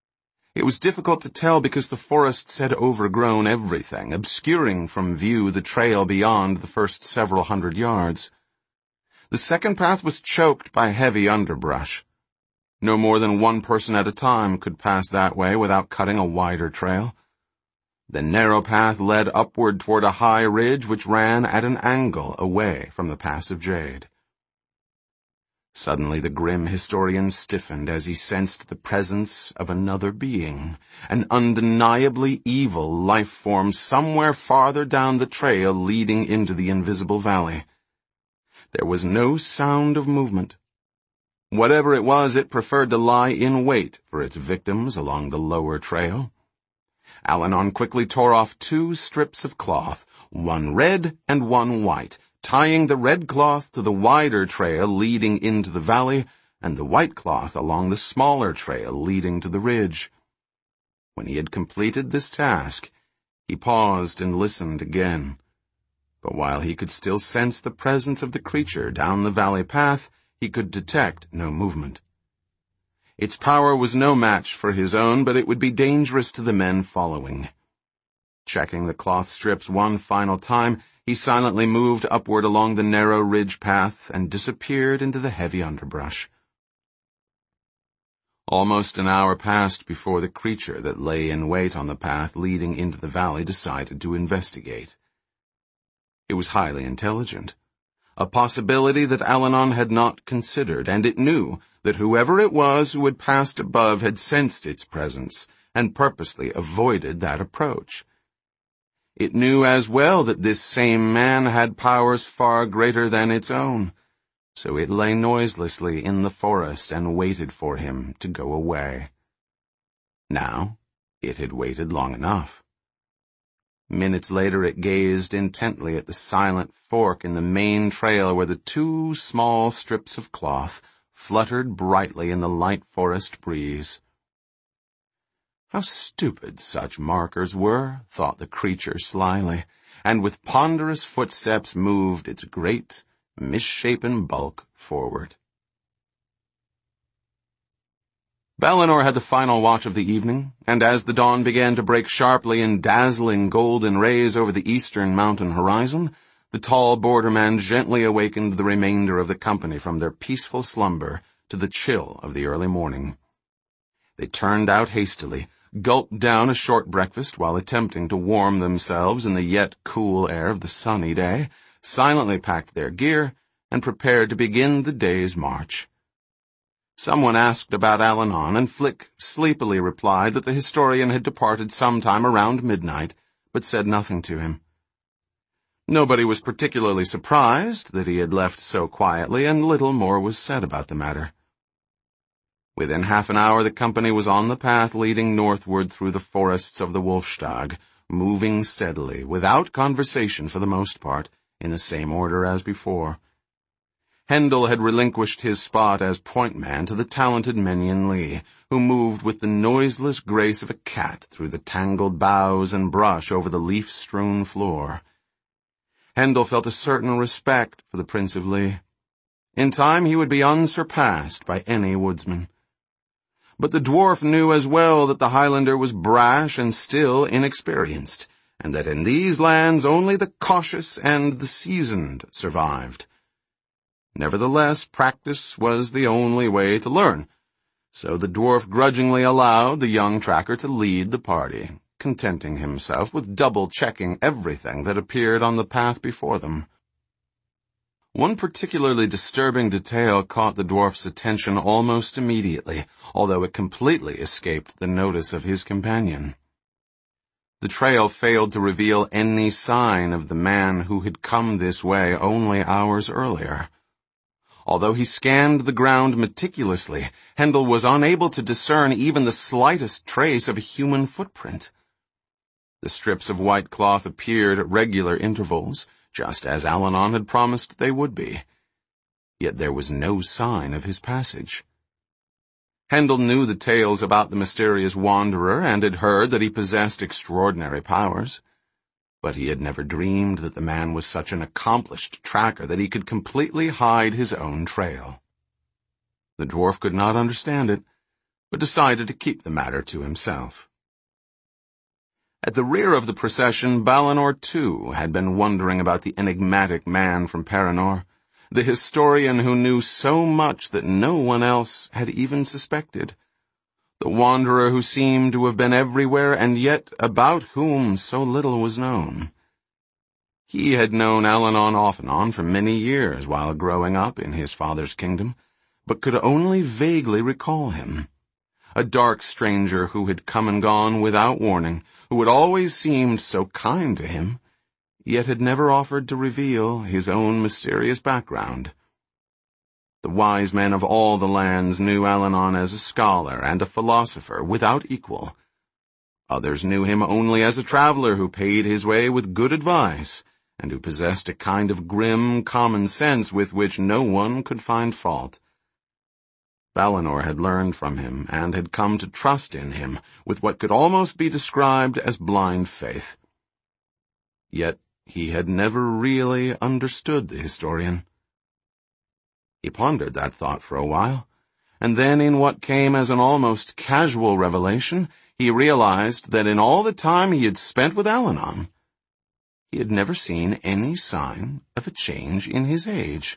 It was difficult to tell because the forests had overgrown everything, obscuring from view the trail beyond the first several hundred yards. The second path was choked by heavy underbrush. No more than one person at a time could pass that way without cutting a wider trail. The narrow path led upward toward a high ridge which ran at an angle away from the Pass of Jade. Suddenly the grim historian stiffened as he sensed the presence of another being, an undeniably evil life form somewhere farther down the trail leading into the invisible valley. There was no sound of movement. Whatever it was, it preferred to lie in wait for its victims along the lower trail. Al-Anon quickly tore off two strips of cloth, one red and one white, tying the red cloth to the wider trail leading into the valley and the white cloth along the smaller trail leading to the ridge. When he had completed this task, he paused and listened again. But while he could still sense the presence of the creature down the valley path, he could detect no movement. Its power was no match for his own, but it would be dangerous to the men following. Checking the cloth strips one final time, he silently moved upward along the narrow ridge path and disappeared into the heavy underbrush. Almost an hour passed before the creature that lay in wait on the path leading into the valley decided to investigate. It was highly intelligent, a possibility that Al-Anon had not considered, and it knew that whoever it was who had passed above had sensed its presence and purposely avoided that approach. It knew as well that this same man had powers far greater than its own, so it lay noiselessly in the forest and waited for him to go away. Now, it had waited long enough. Minutes later it gazed intently at the silent fork in the main trail where the two small strips of cloth fluttered brightly in the light forest breeze. How stupid such markers were, thought the creature slyly, and with ponderous footsteps moved its great, misshapen bulk forward. Balinor had the final watch of the evening, and as the dawn began to break sharply in dazzling golden rays over the eastern mountain horizon, the tall borderman gently awakened the remainder of the company from their peaceful slumber to the chill of the early morning. They turned out hastily, gulped down a short breakfast while attempting to warm themselves in the yet cool air of the sunny day, silently packed their gear, and prepared to begin the day's march. Someone asked about Al-Anon, and Flick sleepily replied that the historian had departed sometime around midnight, but said nothing to him. Nobody was particularly surprised that he had left so quietly, and little more was said about the matter. Within half an hour the company was on the path leading northward through the forests of the Wolfstag, moving steadily, without conversation for the most part, in the same order as before. Hendel had relinquished his spot as point man to the talented Menyon Lee, who moved with the noiseless grace of a cat through the tangled boughs and brush over the leaf-strewn floor. Hendel felt a certain respect for the Prince of Lee. In time he would be unsurpassed by any woodsman. But the dwarf knew as well that the Highlander was brash and still inexperienced, and that in these lands only the cautious and the seasoned survived. Nevertheless, practice was the only way to learn, so the dwarf grudgingly allowed the young tracker to lead the party, contenting himself with double-checking everything that appeared on the path before them. One particularly disturbing detail caught the dwarf's attention almost immediately, although it completely escaped the notice of his companion. The trail failed to reveal any sign of the man who had come this way only hours earlier. Although he scanned the ground meticulously, Hendel was unable to discern even the slightest trace of a human footprint. The strips of white cloth appeared at regular intervals, just as Al-Anon had promised they would be. Yet there was no sign of his passage. Hendel knew the tales about the mysterious wanderer and had heard that he possessed extraordinary powers, but he had never dreamed that the man was such an accomplished tracker that he could completely hide his own trail. The dwarf could not understand it, but decided to keep the matter to himself. At the rear of the procession, Balinor, too, had been wondering about the enigmatic man from Paranor, the historian who knew so much that no one else had even suspected, the wanderer who seemed to have been everywhere and yet about whom so little was known. He had known Alenon off and on for many years while growing up in his father's kingdom, but could only vaguely recall him. A dark stranger who had come and gone without warning, who had always seemed so kind to him, yet had never offered to reveal his own mysterious background. The wise men of all the lands knew Alenon as a scholar and a philosopher without equal. Others knew him only as a traveler who paid his way with good advice, and who possessed a kind of grim common sense with which no one could find fault. Balinor had learned from him and had come to trust in him with what could almost be described as blind faith. Yet he had never really understood the historian. He pondered that thought for a while, and then in what came as an almost casual revelation, he realized that in all the time he had spent with Alenon, he had never seen any sign of a change in his age.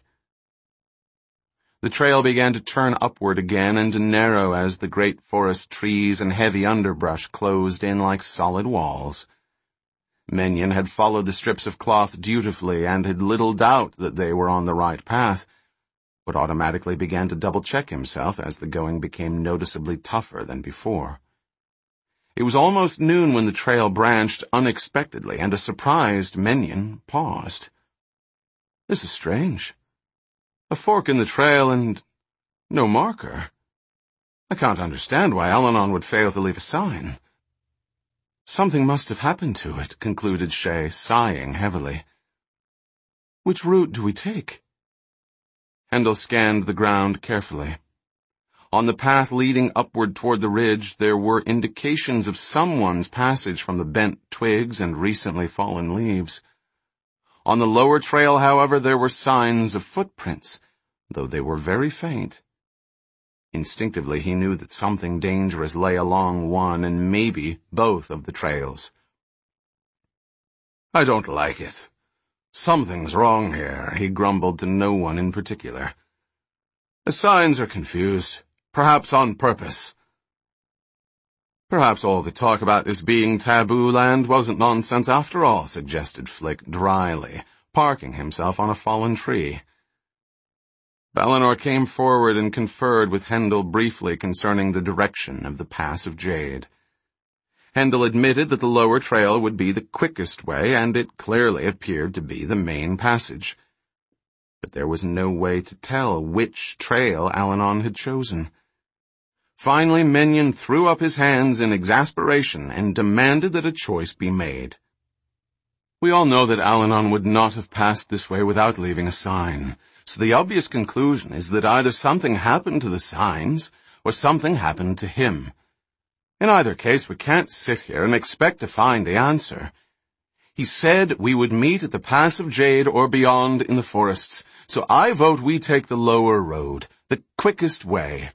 The trail began to turn upward again and to narrow as the great forest trees and heavy underbrush closed in like solid walls. Menyon had followed the strips of cloth dutifully and had little doubt that they were on the right path, but automatically began to double-check himself as the going became noticeably tougher than before. It was almost noon when the trail branched unexpectedly, and a surprised Menyon paused. "This is strange. A fork in the trail and no marker. I can't understand why Alenon would fail to leave a sign." "Something must have happened to it," concluded Shay, sighing heavily. "Which route do we take?" Hendel scanned the ground carefully. On the path leading upward toward the ridge, there were indications of someone's passage from the bent twigs and recently fallen leaves. On the lower trail, however, there were signs of footprints, though they were very faint. Instinctively, he knew that something dangerous lay along one and maybe both of the trails. "I don't like it. Something's wrong here," he grumbled to no one in particular. "The signs are confused, perhaps on purpose." "Perhaps all the talk about this being taboo land wasn't nonsense after all," suggested Flick dryly, parking himself on a fallen tree. Balinor came forward and conferred with Hendel briefly concerning the direction of the Pass of Jade. Hendel admitted that the lower trail would be the quickest way, and it clearly appeared to be the main passage. But there was no way to tell which trail Alenon had chosen. Finally, Menyon threw up his hands in exasperation and demanded that a choice be made. "We all know that Alenon would not have passed this way without leaving a sign, so the obvious conclusion is that either something happened to the signs or something happened to him. In either case, we can't sit here and expect to find the answer. He said we would meet at the Pass of Jade or beyond in the forests, so I vote we take the lower road, the quickest way."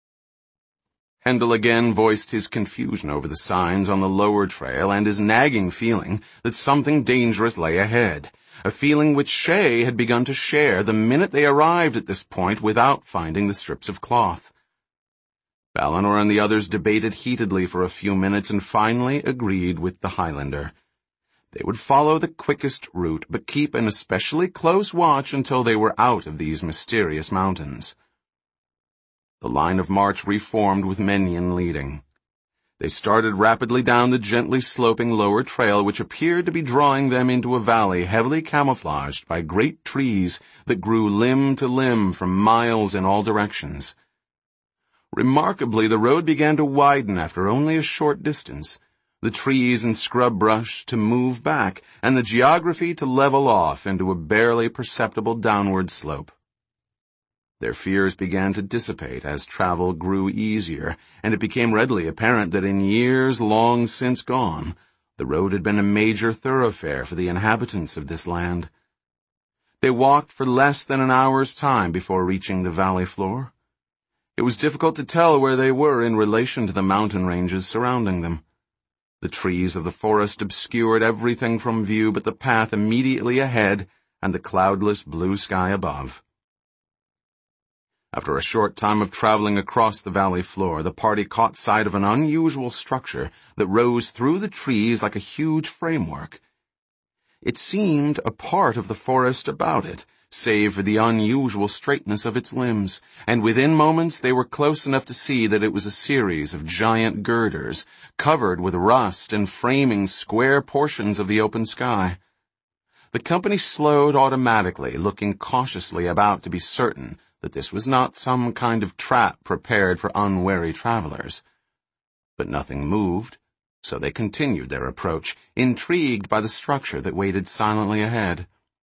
Hendel again voiced his confusion over the signs on the lower trail and his nagging feeling that something dangerous lay ahead, a feeling which Shay had begun to share the minute they arrived at this point without finding the strips of cloth. Balinor and the others debated heatedly for a few minutes and finally agreed with the Highlander. They would follow the quickest route, but keep an especially close watch until they were out of these mysterious mountains. The line of march reformed with Menyon leading. They started rapidly down the gently sloping lower trail, which appeared to be drawing them into a valley heavily camouflaged by great trees that grew limb to limb for miles in all directions. Remarkably, the road began to widen after only a short distance, the trees and scrub brush to move back, and the geography to level off into a barely perceptible downward slope. Their fears began to dissipate as travel grew easier, and it became readily apparent that in years long since gone, the road had been a major thoroughfare for the inhabitants of this land. They walked for less than an hour's time before reaching the valley floor. It was difficult to tell where they were in relation to the mountain ranges surrounding them. The trees of the forest obscured everything from view but the path immediately ahead and the cloudless blue sky above. After a short time of traveling across the valley floor, the party caught sight of an unusual structure that rose through the trees like a huge framework. It seemed a part of the forest about it, save for the unusual straightness of its limbs, and within moments they were close enough to see that it was a series of giant girders, covered with rust and framing square portions of the open sky. The company slowed automatically, looking cautiously about to be certain that this was not some kind of trap prepared for unwary travelers. But nothing moved, so they continued their approach, intrigued by the structure that waited silently ahead.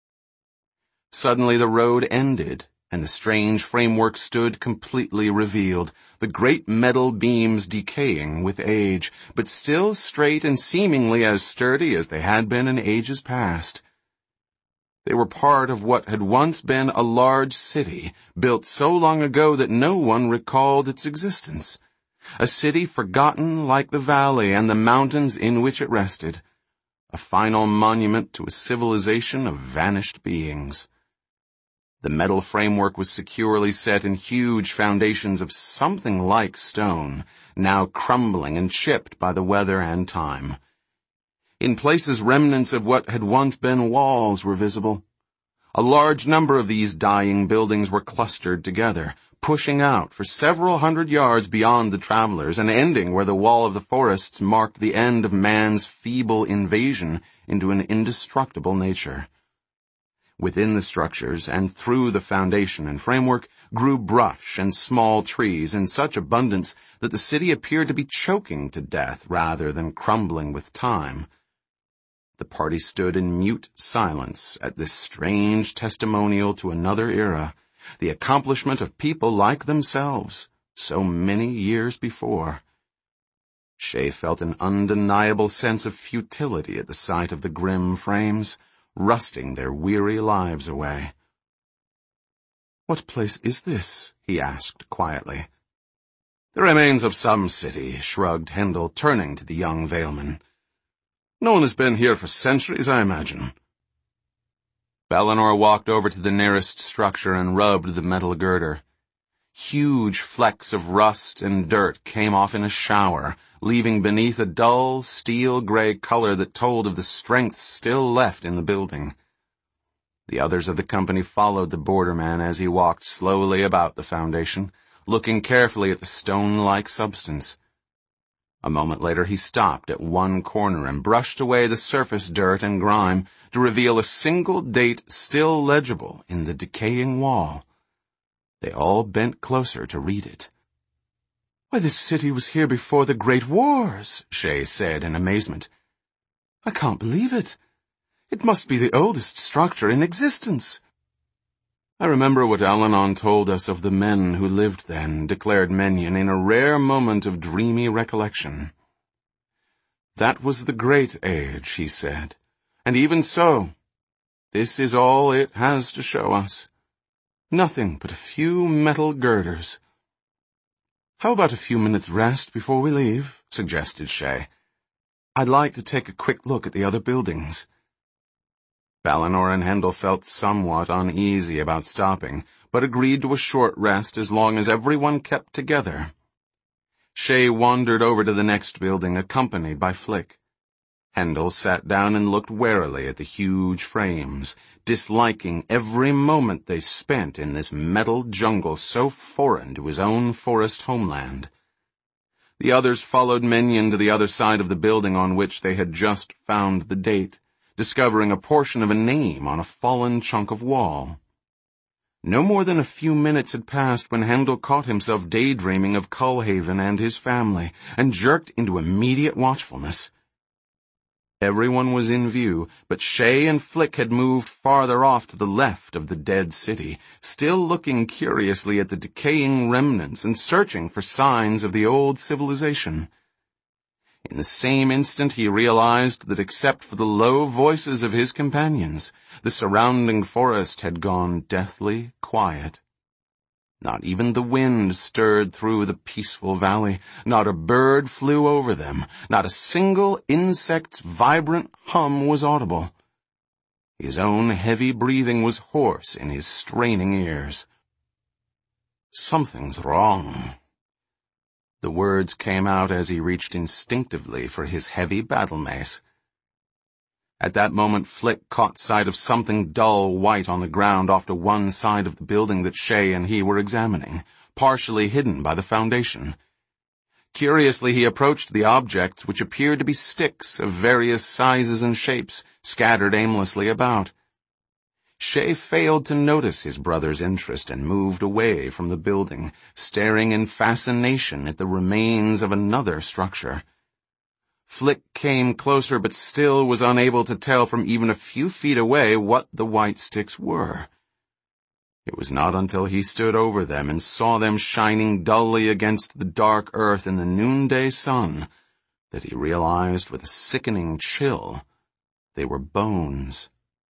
Suddenly the road ended, and the strange framework stood completely revealed, the great metal beams decaying with age, but still straight and seemingly as sturdy as they had been in ages past. They were part of what had once been a large city, built so long ago that no one recalled its existence. A city forgotten like the valley and the mountains in which it rested. A final monument to a civilization of vanished beings. The metal framework was securely set in huge foundations of something like stone, now crumbling and chipped by the weather and time. In places, remnants of what had once been walls were visible. A large number of these dying buildings were clustered together, pushing out for several hundred yards beyond the travelers and ending where the wall of the forests marked the end of man's feeble invasion into an indestructible nature. Within the structures and through the foundation and framework grew brush and small trees in such abundance that the city appeared to be choking to death rather than crumbling with time. The party stood in mute silence at this strange testimonial to another era, the accomplishment of people like themselves, so many years before. Shay felt an undeniable sense of futility at the sight of the grim frames, rusting their weary lives away. "What place is this?" he asked quietly. "The remains of some city," shrugged Hendel, turning to the young Valeman. "No one has been here for centuries, I imagine." Balinor walked over to the nearest structure and rubbed the metal girder. Huge flecks of rust and dirt came off in a shower, leaving beneath a dull, steel-gray color that told of the strength still left in the building. The others of the company followed the borderman as he walked slowly about the foundation, looking carefully at the stone-like substance. A moment later he stopped at one corner and brushed away the surface dirt and grime to reveal a single date still legible in the decaying wall. They all bent closer to read it. "Why, this city was here before the Great Wars," Shay said in amazement. "I can't believe it. It must be the oldest structure in existence." "I remember what Al-Anon told us of the men who lived then," declared Menyon in a rare moment of dreamy recollection. "That was the Great Age," he said, "and even so, this is all it has to show us. Nothing but a few metal girders." "How about a few minutes' rest before we leave?" suggested Shay. "I'd like to take a quick look at the other buildings." Balinor and Hendel felt somewhat uneasy about stopping, but agreed to a short rest as long as everyone kept together. Shay wandered over to the next building, accompanied by Flick. Hendel sat down and looked warily at the huge frames, disliking every moment they spent in this metal jungle so foreign to his own forest homeland. The others followed Menyon to the other side of the building on which they had just found the date, discovering a portion of a name on a fallen chunk of wall. No more than a few minutes had passed when Hendel caught himself daydreaming of Cullhaven and his family, and jerked into immediate watchfulness. Everyone was in view, but Shay and Flick had moved farther off to the left of the dead city, still looking curiously at the decaying remnants and searching for signs of the old civilization. In the same instant he realized that except for the low voices of his companions, the surrounding forest had gone deathly quiet. Not even the wind stirred through the peaceful valley. Not a bird flew over them. Not a single insect's vibrant hum was audible. His own heavy breathing was hoarse in his straining ears. "Something's wrong." The words came out as he reached instinctively for his heavy battle mace. At that moment, Flick caught sight of something dull white on the ground off to one side of the building that Shay and he were examining, partially hidden by the foundation. Curiously, he approached the objects, which appeared to be sticks of various sizes and shapes, scattered aimlessly about. Shay failed to notice his brother's interest and moved away from the building, staring in fascination at the remains of another structure. Flick came closer, but still was unable to tell from even a few feet away what the white sticks were. It was not until he stood over them and saw them shining dully against the dark earth in the noonday sun that he realized with a sickening chill they were bones.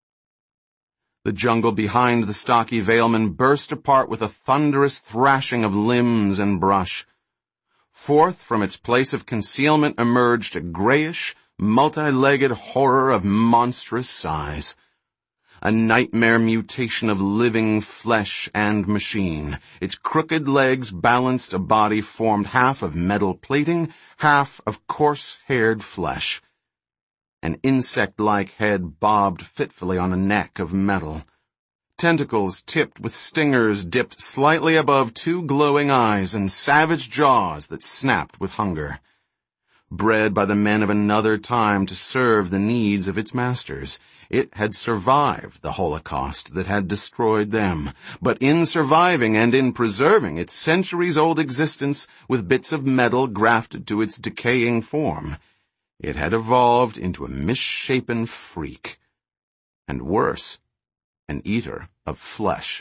The jungle behind the stocky Veilman burst apart with a thunderous thrashing of limbs and brush. Forth from its place of concealment emerged a grayish, multi-legged horror of monstrous size. A nightmare mutation of living flesh and machine. Its crooked legs balanced a body formed half of metal plating, half of coarse-haired flesh. An insect-like head bobbed fitfully on a neck of metal. Tentacles tipped with stingers dipped slightly above two glowing eyes and savage jaws that snapped with hunger. Bred by the men of another time to serve the needs of its masters, it had survived the Holocaust that had destroyed them. But in surviving and in preserving its centuries-old existence with bits of metal grafted to its decaying form, it had evolved into a misshapen freak. And worse, an eater of flesh.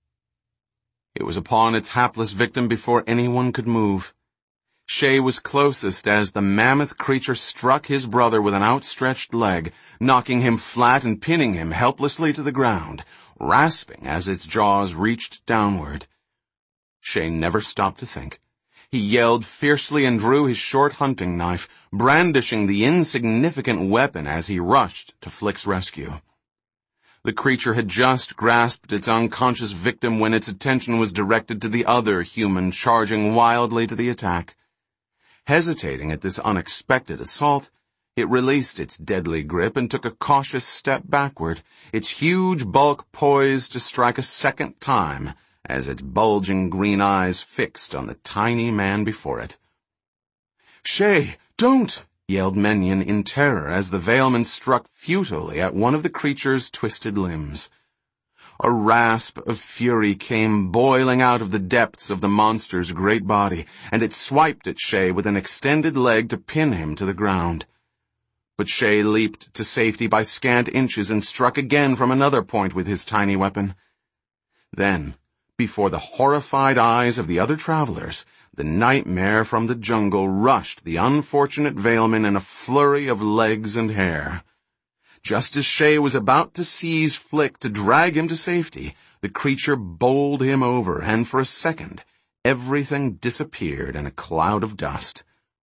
It was upon its hapless victim before anyone could move. Shay was closest as the mammoth creature struck his brother with an outstretched leg, knocking him flat and pinning him helplessly to the ground, rasping as its jaws reached downward. Shay never stopped to think. He yelled fiercely and drew his short hunting knife, brandishing the insignificant weapon as he rushed to Flick's rescue. The creature had just grasped its unconscious victim when its attention was directed to the other human charging wildly to the attack. Hesitating at this unexpected assault, it released its deadly grip and took a cautious step backward, its huge bulk poised to strike a second time as its bulging green eyes fixed on the tiny man before it. "Shay, don't!" yelled Menyon in terror as the Veilman struck futilely at one of the creature's twisted limbs. A rasp of fury came boiling out of the depths of the monster's great body, and it swiped at Shay with an extended leg to pin him to the ground. But Shay leaped to safety by scant inches and struck again from another point with his tiny weapon. Then, before the horrified eyes of the other travelers, the nightmare from the jungle rushed the unfortunate Veilman in a flurry of legs and hair. Just as Shay was about to seize Flick to drag him to safety, the creature bowled him over, and for a second, everything disappeared in a cloud of dust.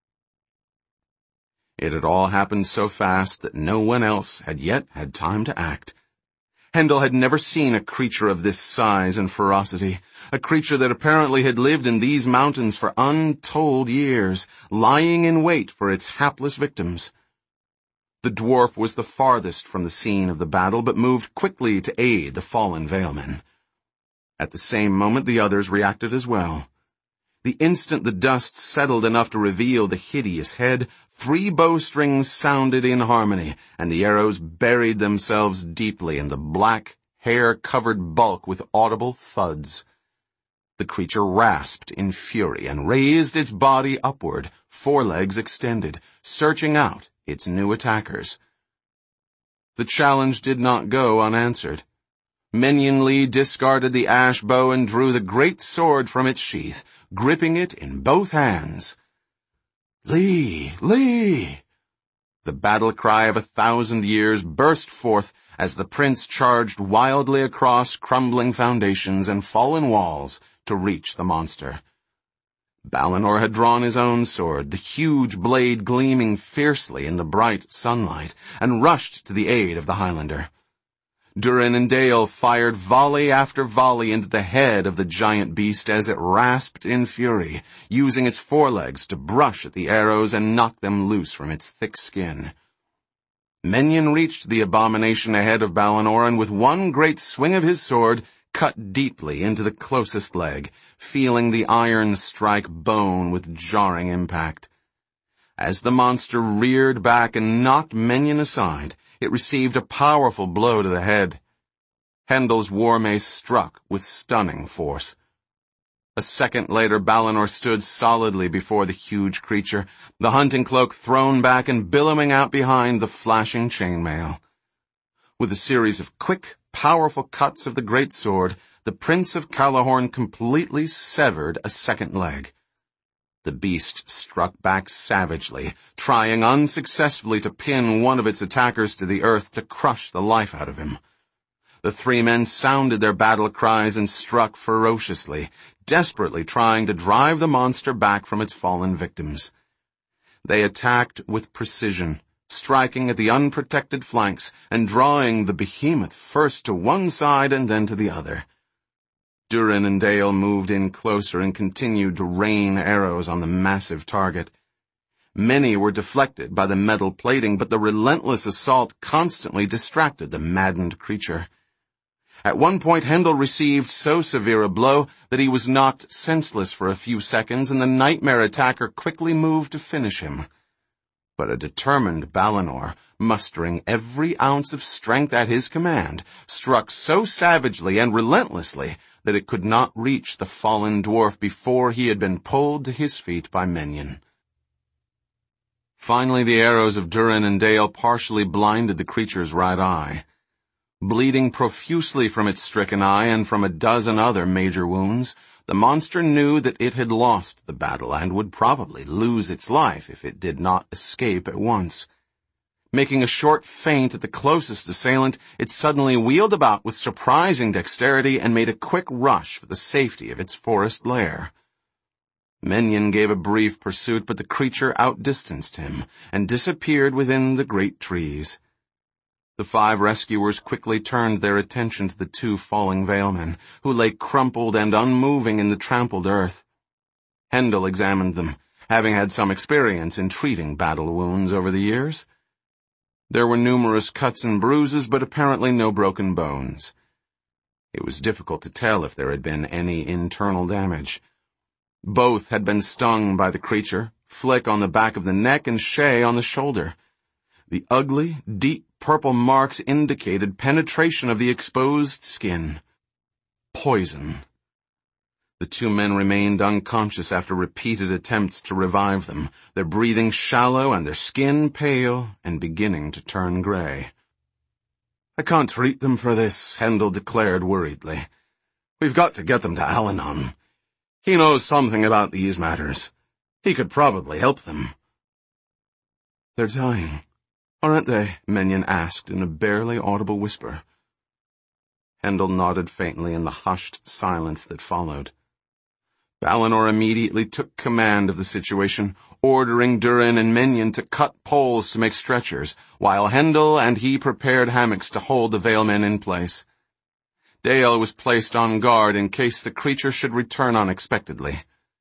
It had all happened so fast that no one else had yet had time to act. Hendel had never seen a creature of this size and ferocity, a creature that apparently had lived in these mountains for untold years, lying in wait for its hapless victims. The dwarf was the farthest from the scene of the battle, but moved quickly to aid the fallen Veilman. At the same moment, the others reacted as well. The instant the dust settled enough to reveal the hideous head, three bowstrings sounded in harmony, and the arrows buried themselves deeply in the black, hair-covered bulk with audible thuds. The creature rasped in fury and raised its body upward, forelegs extended, searching out its new attackers. The challenge did not go unanswered. Menyon Lee discarded the ash bow and drew the great sword from its sheath, gripping it in both hands. "Lee! Lee!" The battle cry of a thousand years burst forth as the prince charged wildly across crumbling foundations and fallen walls to reach the monster. Balinor had drawn his own sword, the huge blade gleaming fiercely in the bright sunlight, and rushed to the aid of the Highlander. Durin and Dale fired volley after volley into the head of the giant beast as it rasped in fury, using its forelegs to brush at the arrows and knock them loose from its thick skin. Menyon reached the abomination ahead of Balinor and with one great swing of his sword cut deeply into the closest leg, feeling the iron strike bone with jarring impact. As the monster reared back and knocked Menyon aside, it received a powerful blow to the head. Hendel's war mace struck with stunning force. A second later, Balinor stood solidly before the huge creature, the hunting cloak thrown back and billowing out behind the flashing chainmail. With a series of quick, powerful cuts of the great sword, the Prince of Callahorn completely severed a second leg. The beast struck back savagely, trying unsuccessfully to pin one of its attackers to the earth to crush the life out of him. The three men sounded their battle cries and struck ferociously, desperately trying to drive the monster back from its fallen victims. They attacked with precision, striking at the unprotected flanks and drawing the behemoth first to one side and then to the other. Durin and Dale moved in closer and continued to rain arrows on the massive target. Many were deflected by the metal plating, but the relentless assault constantly distracted the maddened creature. At one point, Hendel received so severe a blow that he was knocked senseless for a few seconds, and the nightmare attacker quickly moved to finish him. But a determined Balinor, mustering every ounce of strength at his command, struck so savagely and relentlessly that it could not reach the fallen dwarf before he had been pulled to his feet by Menyon. Finally, the arrows of Durin and Dale partially blinded the creature's right eye. Bleeding profusely from its stricken eye and from a dozen other major wounds, the monster knew that it had lost the battle and would probably lose its life if it did not escape at once. Making a short feint at the closest assailant, it suddenly wheeled about with surprising dexterity and made a quick rush for the safety of its forest lair. Menyon gave a brief pursuit, but the creature outdistanced him and disappeared within the great trees. The five rescuers quickly turned their attention to the two falling Valemen, who lay crumpled and unmoving in the trampled earth. Hendel examined them, having had some experience in treating battle wounds over the years. There were numerous cuts and bruises, but apparently no broken bones. It was difficult to tell if there had been any internal damage. Both had been stung by the creature, Flick on the back of the neck and Shay on the shoulder. The ugly, deep purple marks indicated penetration of the exposed skin. Poison. The two men remained unconscious after repeated attempts to revive them, their breathing shallow and their skin pale and beginning to turn gray. "I can't treat them for this," Hendel declared worriedly. "We've got to get them to Al-Anon. He knows something about these matters. He could probably help them." "They're dying, aren't they?" Menyon asked in a barely audible whisper. Hendel nodded faintly in the hushed silence that followed. Balinor immediately took command of the situation, ordering Durin and Menyon to cut poles to make stretchers, while Hendel and he prepared hammocks to hold the Valemen in place. Dale was placed on guard in case the creature should return unexpectedly.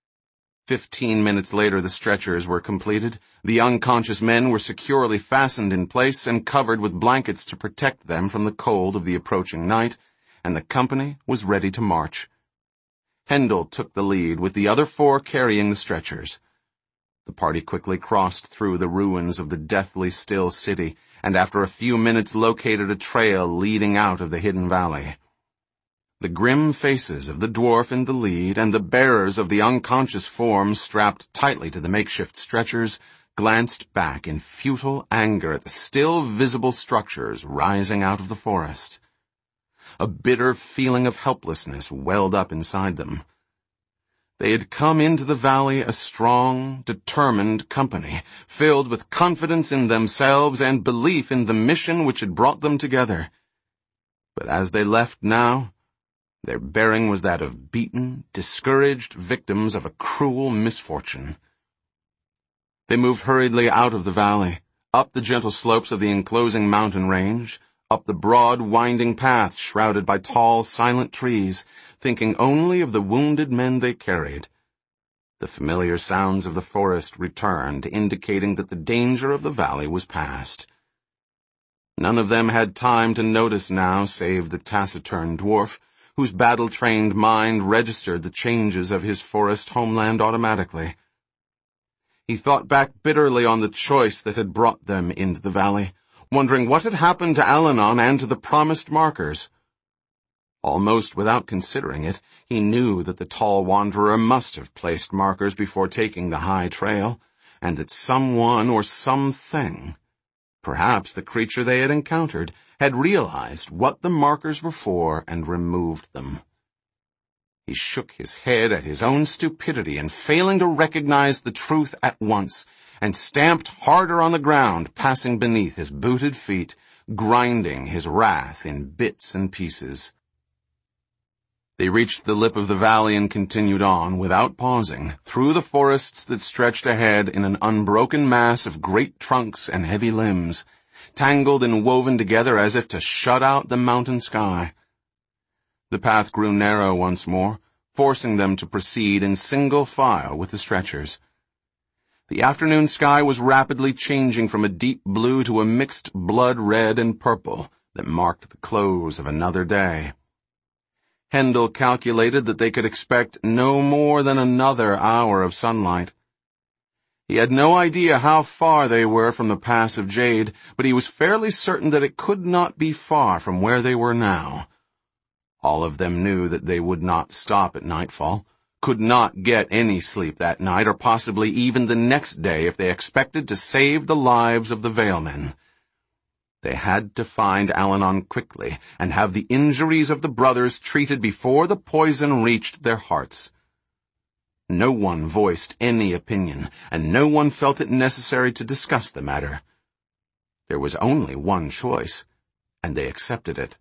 Fifteen minutes later, the stretchers were completed. The unconscious men were securely fastened in place and covered with blankets to protect them from the cold of the approaching night, and the company was ready to march. Hendel took the lead, with the other four carrying the stretchers. The party quickly crossed through the ruins of the deathly still city, and after a few minutes located a trail leading out of the hidden valley. The grim faces of the dwarf in the lead and the bearers of the unconscious forms strapped tightly to the makeshift stretchers glanced back in futile anger at the still visible structures rising out of the forest. A bitter feeling of helplessness welled up inside them. They had come into the valley a strong, determined company, filled with confidence in themselves and belief in the mission which had brought them together. But as they left now, Their bearing was that of beaten, discouraged victims of a cruel misfortune. They moved hurriedly out of the valley, up the gentle slopes of the enclosing mountain range, up the broad, winding path shrouded by tall, silent trees, thinking only of the wounded men they carried. The familiar sounds of the forest returned, indicating that the danger of the valley was past. None of them had time to notice now save the taciturn dwarf, whose battle-trained mind registered the changes of his forest homeland automatically. He thought back bitterly on the choice that had brought them into the valley, wondering what had happened to Allanon and to the promised markers. Almost without considering it, he knew that the tall wanderer must have placed markers before taking the high trail, and that someone or something, perhaps the creature they had encountered, had realized what the markers were for and removed them. He shook his head at his own stupidity in failing to recognize the truth at once, and stamped harder on the ground, passing beneath his booted feet, grinding his wrath in bits and pieces. They reached the lip of the valley and continued on, without pausing, through the forests that stretched ahead in an unbroken mass of great trunks and heavy limbs, tangled and woven together as if to shut out the mountain sky. The path grew narrow once more, forcing them to proceed in single file with the stretchers. The afternoon sky was rapidly changing from a deep blue to a mixed blood red and purple that marked the close of another day. Hendel calculated that they could expect no more than another hour of sunlight. He had no idea how far they were from the Pass of Jade, but he was fairly certain that it could not be far from where they were now. All of them knew that they would not stop at nightfall, could not get any sleep that night or possibly even the next day if they expected to save the lives of the Valemen. They had to find Allanon quickly and have the injuries of the brothers treated before the poison reached their hearts. No one voiced any opinion, and no one felt it necessary to discuss the matter. There was only one choice, and they accepted it.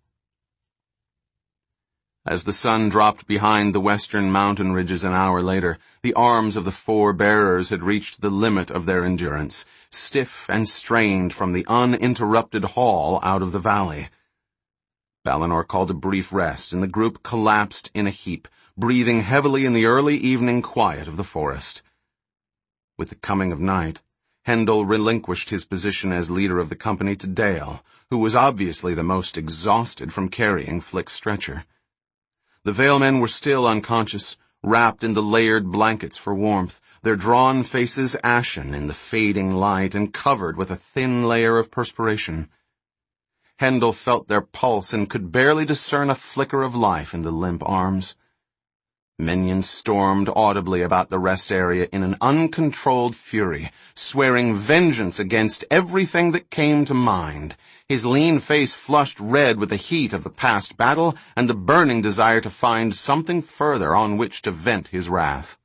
As the sun dropped behind the western mountain ridges an hour later, the arms of the four bearers had reached the limit of their endurance, stiff and strained from the uninterrupted haul out of the valley. Balinor called a brief rest, and the group collapsed in a heap, breathing heavily in the early evening quiet of the forest. With the coming of night, Hendel relinquished his position as leader of the company to Dale, who was obviously the most exhausted from carrying Flick's stretcher. The Valemen were still unconscious, wrapped in the layered blankets for warmth, their drawn faces ashen in the fading light and covered with a thin layer of perspiration. Hendel felt their pulse and could barely discern a flicker of life in the limp arms. Menyon stormed audibly about the rest area in an uncontrolled fury, swearing vengeance against everything that came to mind, his lean face flushed red with the heat of the past battle and the burning desire to find something further on which to vent his wrath.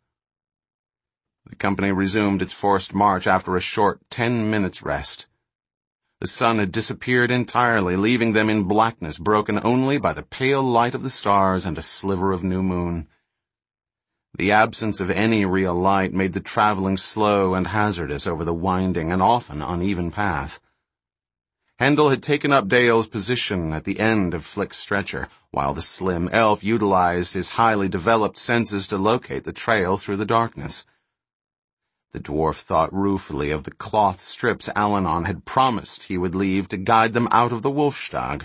The company resumed its forced march after a short ten minutes rest. The sun had disappeared entirely, leaving them in blackness broken only by the pale light of the stars and a sliver of new moon. The absence of any real light made the traveling slow and hazardous over the winding and often uneven path. Hendel had taken up Dale's position at the end of Flick's stretcher, while the slim elf utilized his highly developed senses to locate the trail through the darkness. The dwarf thought ruefully of the cloth strips Allanon had promised he would leave to guide them out of the Wolfstag.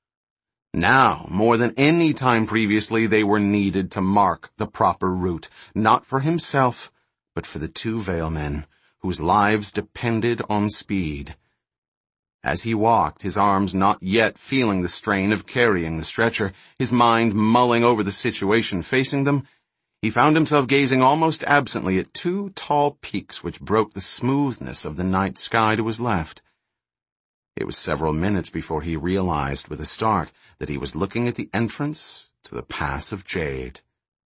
Now, more than any time previously, they were needed to mark the proper route, not for himself, but for the two Valemen, whose lives depended on speed. As he walked, his arms not yet feeling the strain of carrying the stretcher, his mind mulling over the situation facing them, he found himself gazing almost absently at two tall peaks which broke the smoothness of the night sky to his left. It was several minutes before he realized with a start that he was looking at the entrance to the Pass of Jade.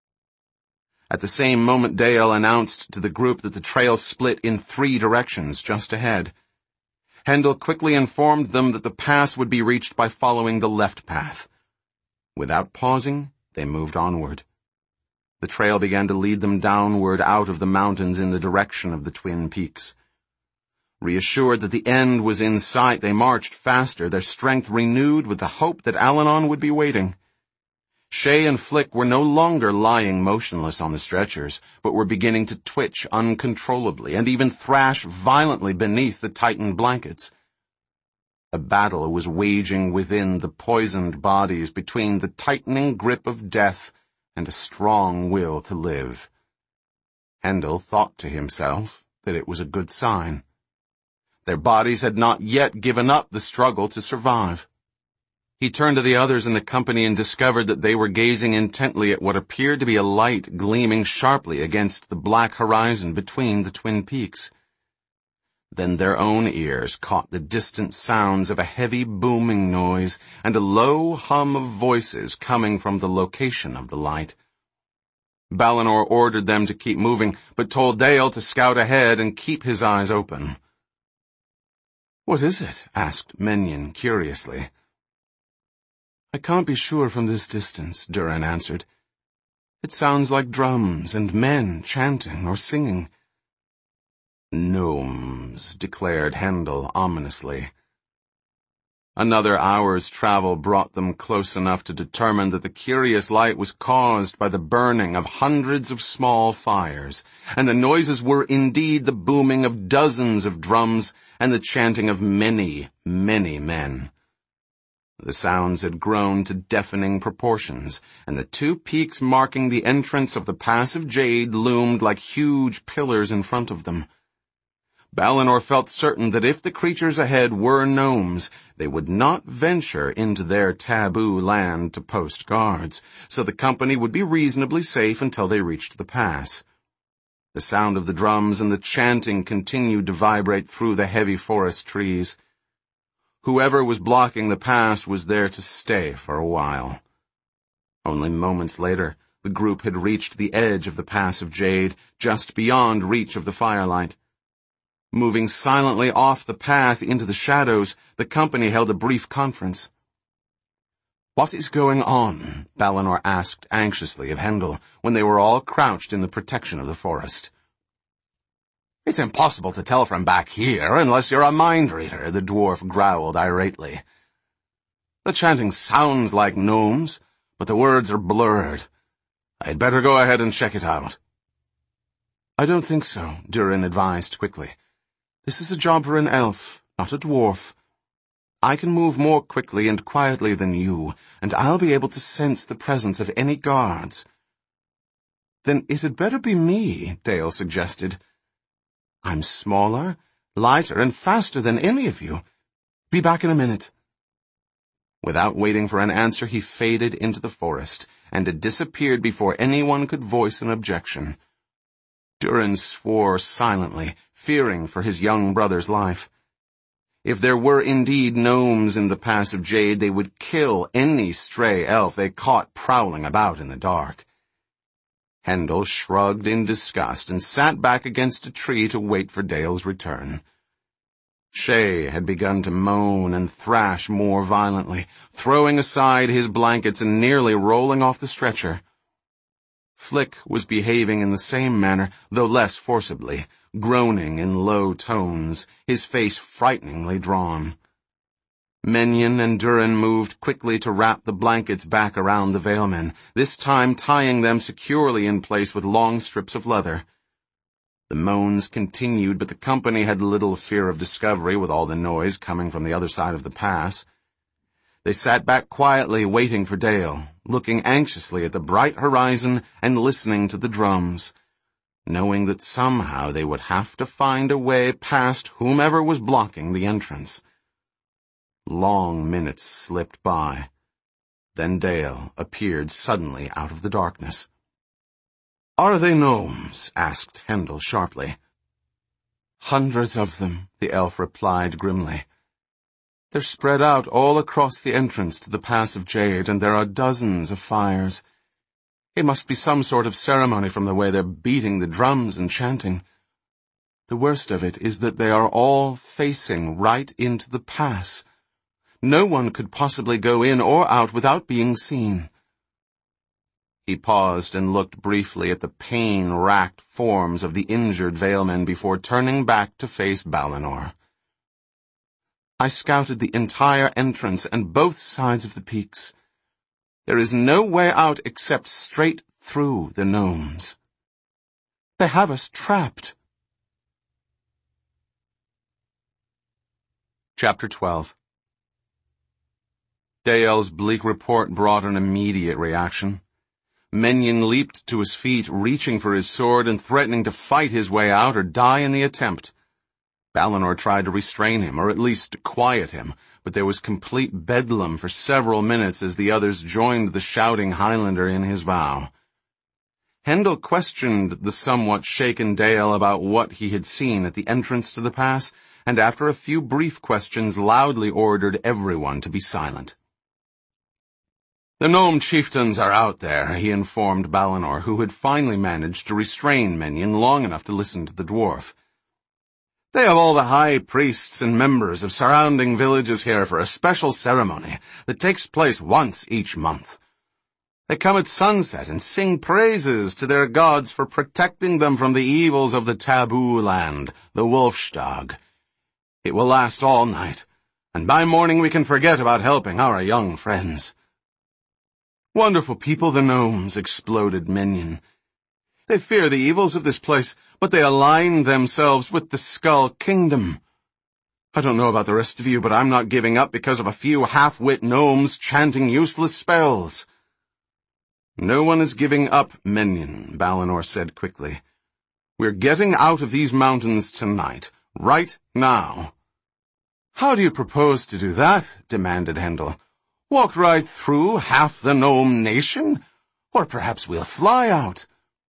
At the same moment, Dale announced to the group that the trail split in three directions just ahead. Hendel quickly informed them that the pass would be reached by following the left path. Without pausing, They moved onward. The trail began to lead them downward out of the mountains in the direction of the Twin Peaks. Reassured that the end was in sight, they marched faster, their strength renewed with the hope that Al-Anon would be waiting. Shay and Flick were no longer lying motionless on the stretchers, but were beginning to twitch uncontrollably and even thrash violently beneath the tightened blankets. A battle was waging within the poisoned bodies between the tightening grip of death and a strong will to live. Hendel thought to himself that it was a good sign. Their bodies had not yet given up the struggle to survive. He turned to the others in the company and discovered that they were gazing intently at what appeared to be a light gleaming sharply against the black horizon between the Twin Peaks. Then their own ears caught the distant sounds of a heavy booming noise and a low hum of voices coming from the location of the light. Balinor ordered them to keep moving, but told Dale to scout ahead and keep his eyes open. "What is it?" asked Menyon curiously. "I can't be sure from this distance," Durin answered. "It sounds like drums and men chanting or singing." "Gnomes," declared Hendel ominously. Another hour's travel brought them close enough to determine that the curious light was caused by the burning of hundreds of small fires, and the noises were indeed the booming of dozens of drums and the chanting of many, many men. The sounds had grown to deafening proportions, and the two peaks marking the entrance of the Pass of Jade loomed like huge pillars in front of them. Balinor felt certain that if the creatures ahead were gnomes, they would not venture into their taboo land to post guards, so the company would be reasonably safe until they reached the pass. The sound of the drums and the chanting continued to vibrate through the heavy forest trees. Whoever was blocking the pass was there to stay for a while. Only moments later, the group had reached the edge of the Pass of Jade, just beyond reach of the firelight. Moving silently off the path into the shadows, the company held a brief conference. "What is going on?" Balinor asked anxiously of Hendel, when they were all crouched in the protection of the forest. "It's impossible to tell from back here unless you're a mind reader," the dwarf growled irately. "The chanting sounds like gnomes, but the words are blurred. I'd better go ahead and check it out." "I don't think so," Durin advised quickly. "This is a job for an elf, not a dwarf. I can move more quickly and quietly than you, and I'll be able to sense the presence of any guards." "Then it had better be me," Dale suggested. "I'm smaller, lighter, and faster than any of you. Be back in a minute." Without waiting for an answer, he faded into the forest, and had disappeared before anyone could voice an objection. Durin swore silently, fearing for his young brother's life. If there were indeed gnomes in the Pass of Jade, they would kill any stray elf they caught prowling about in the dark. Hendel shrugged in disgust and sat back against a tree to wait for Dale's return. Shay had begun to moan and thrash more violently, throwing aside his blankets and nearly rolling off the stretcher. Flick was behaving in the same manner, though less forcibly, groaning in low tones, his face frighteningly drawn. Menyon and Durin moved quickly to wrap the blankets back around the Veilmen, this time tying them securely in place with long strips of leather. The moans continued, but the company had little fear of discovery with all the noise coming from the other side of the pass. They sat back quietly, waiting for Dale, looking anxiously at the bright horizon and listening to the drums, knowing that somehow they would have to find a way past whomever was blocking the entrance. Long minutes slipped by. Then Dale appeared suddenly out of the darkness. "Are they gnomes?" asked Hendel sharply. "Hundreds of them," the elf replied grimly. "They're spread out all across the entrance to the Pass of Jade, and there are dozens of fires. It must be some sort of ceremony from the way they're beating the drums and chanting. The worst of it is that they are all facing right into the pass. No one could possibly go in or out without being seen." He paused and looked briefly at the pain-racked forms of the injured Valemen before turning back to face Balinor. I scouted the entire entrance and both sides of the peaks. There is no way out except straight through the gnomes. They have us trapped. Chapter twelve. Dale's bleak report brought an immediate reaction. Menyon leaped to his feet, reaching for his sword and threatening to fight his way out or die in the attempt. Balinor tried to restrain him, or at least to quiet him, but there was complete bedlam for several minutes as the others joined the shouting Highlander in his vow. Hendel questioned the somewhat shaken Dale about what he had seen at the entrance to the pass, and after a few brief questions loudly ordered everyone to be silent. "The gnome chieftains are out there," he informed Balinor, who had finally managed to restrain Menyon long enough to listen to the dwarf. "They have all the high priests and members of surrounding villages here for a special ceremony that takes place once each month. They come at sunset and sing praises to their gods for protecting them from the evils of the taboo land, the Wolfstag. It will last all night, and by morning we can forget about helping our young friends." "Wonderful people, the gnomes," exploded Menyon. "They fear the evils of this place, but they align themselves with the Skull Kingdom. I don't know about the rest of you, but I'm not giving up because of a few half-wit gnomes chanting useless spells." "No one is giving up, Menyon," Balinor said quickly. "We're getting out of these mountains tonight, right now." "How do you propose to do that?" demanded Hendel. "Walk right through half the gnome nation? Or perhaps we'll fly out."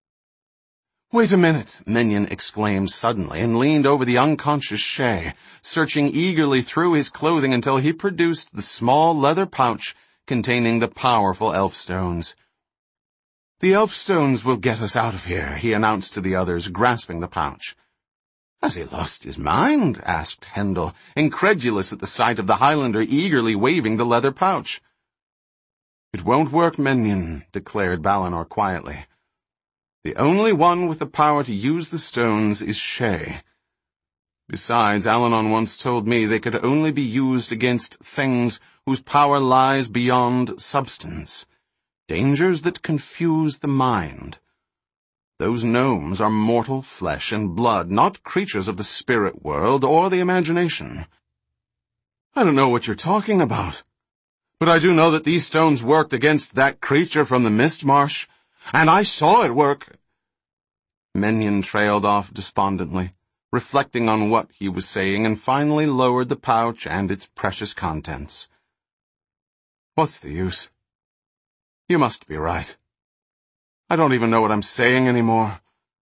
"Wait a minute," Menyon exclaimed suddenly and leaned over the unconscious Shay, searching eagerly through his clothing until he produced the small leather pouch containing the powerful elf stones. "The elf stones will get us out of here," he announced to the others, grasping the pouch. "Has he lost his mind?" asked Hendel, incredulous at the sight of the Highlander eagerly waving the leather pouch. "It won't work, Menyon," declared Balinor quietly. "The only one with the power to use the stones is Shay. Besides, Alanon once told me they could only be used against things whose power lies beyond substance, dangers that confuse the mind. Those gnomes are mortal flesh and blood, not creatures of the spirit world or the imagination." "I don't know what you're talking about, but I do know that these stones worked against that creature from the Mist Marsh, and I saw it work." Menyon trailed off despondently, reflecting on what he was saying, and finally lowered the pouch and its precious contents. "What's the use? You must be right. I don't even know what I'm saying anymore."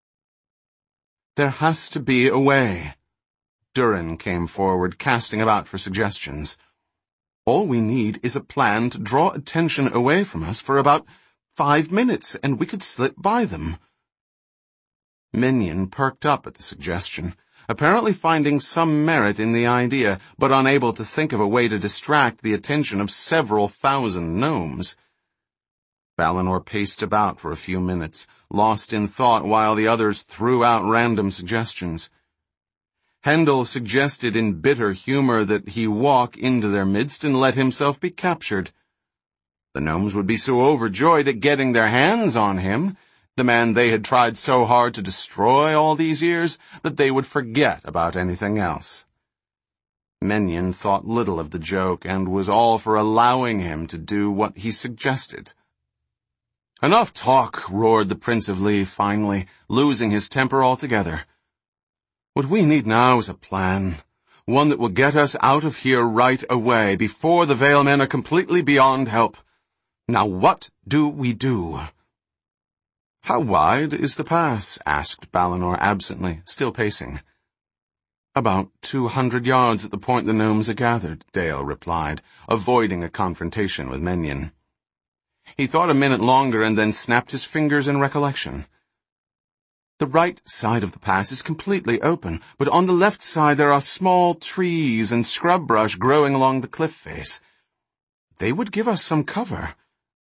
"There has to be a way." Durin came forward, casting about for suggestions. "All we need is a plan to draw attention away from us for about five minutes, and we could slip by them." Menyon perked up at the suggestion, apparently finding some merit in the idea, but unable to think of a way to distract the attention of several thousand gnomes. Balinor paced about for a few minutes, lost in thought while the others threw out random suggestions. Hendel suggested in bitter humor that he walk into their midst and let himself be captured. The gnomes would be so overjoyed at getting their hands on him, the man they had tried so hard to destroy all these years, that they would forget about anything else. Menyon thought little of the joke and was all for allowing him to do what he suggested. "Enough talk," roared the Prince of Lee finally, losing his temper altogether. "What we need now is a plan, one that will get us out of here right away, before the Vale men are completely beyond help. Now what do we do?" "How wide is the pass?" asked Balinor absently, still pacing. "About two hundred yards at the point the gnomes are gathered," Dale replied, avoiding a confrontation with Menyon. He thought a minute longer and then snapped his fingers in recollection. "The right side of the pass is completely open, but on the left side there are small trees and scrub brush growing along the cliff face. They would give us some cover."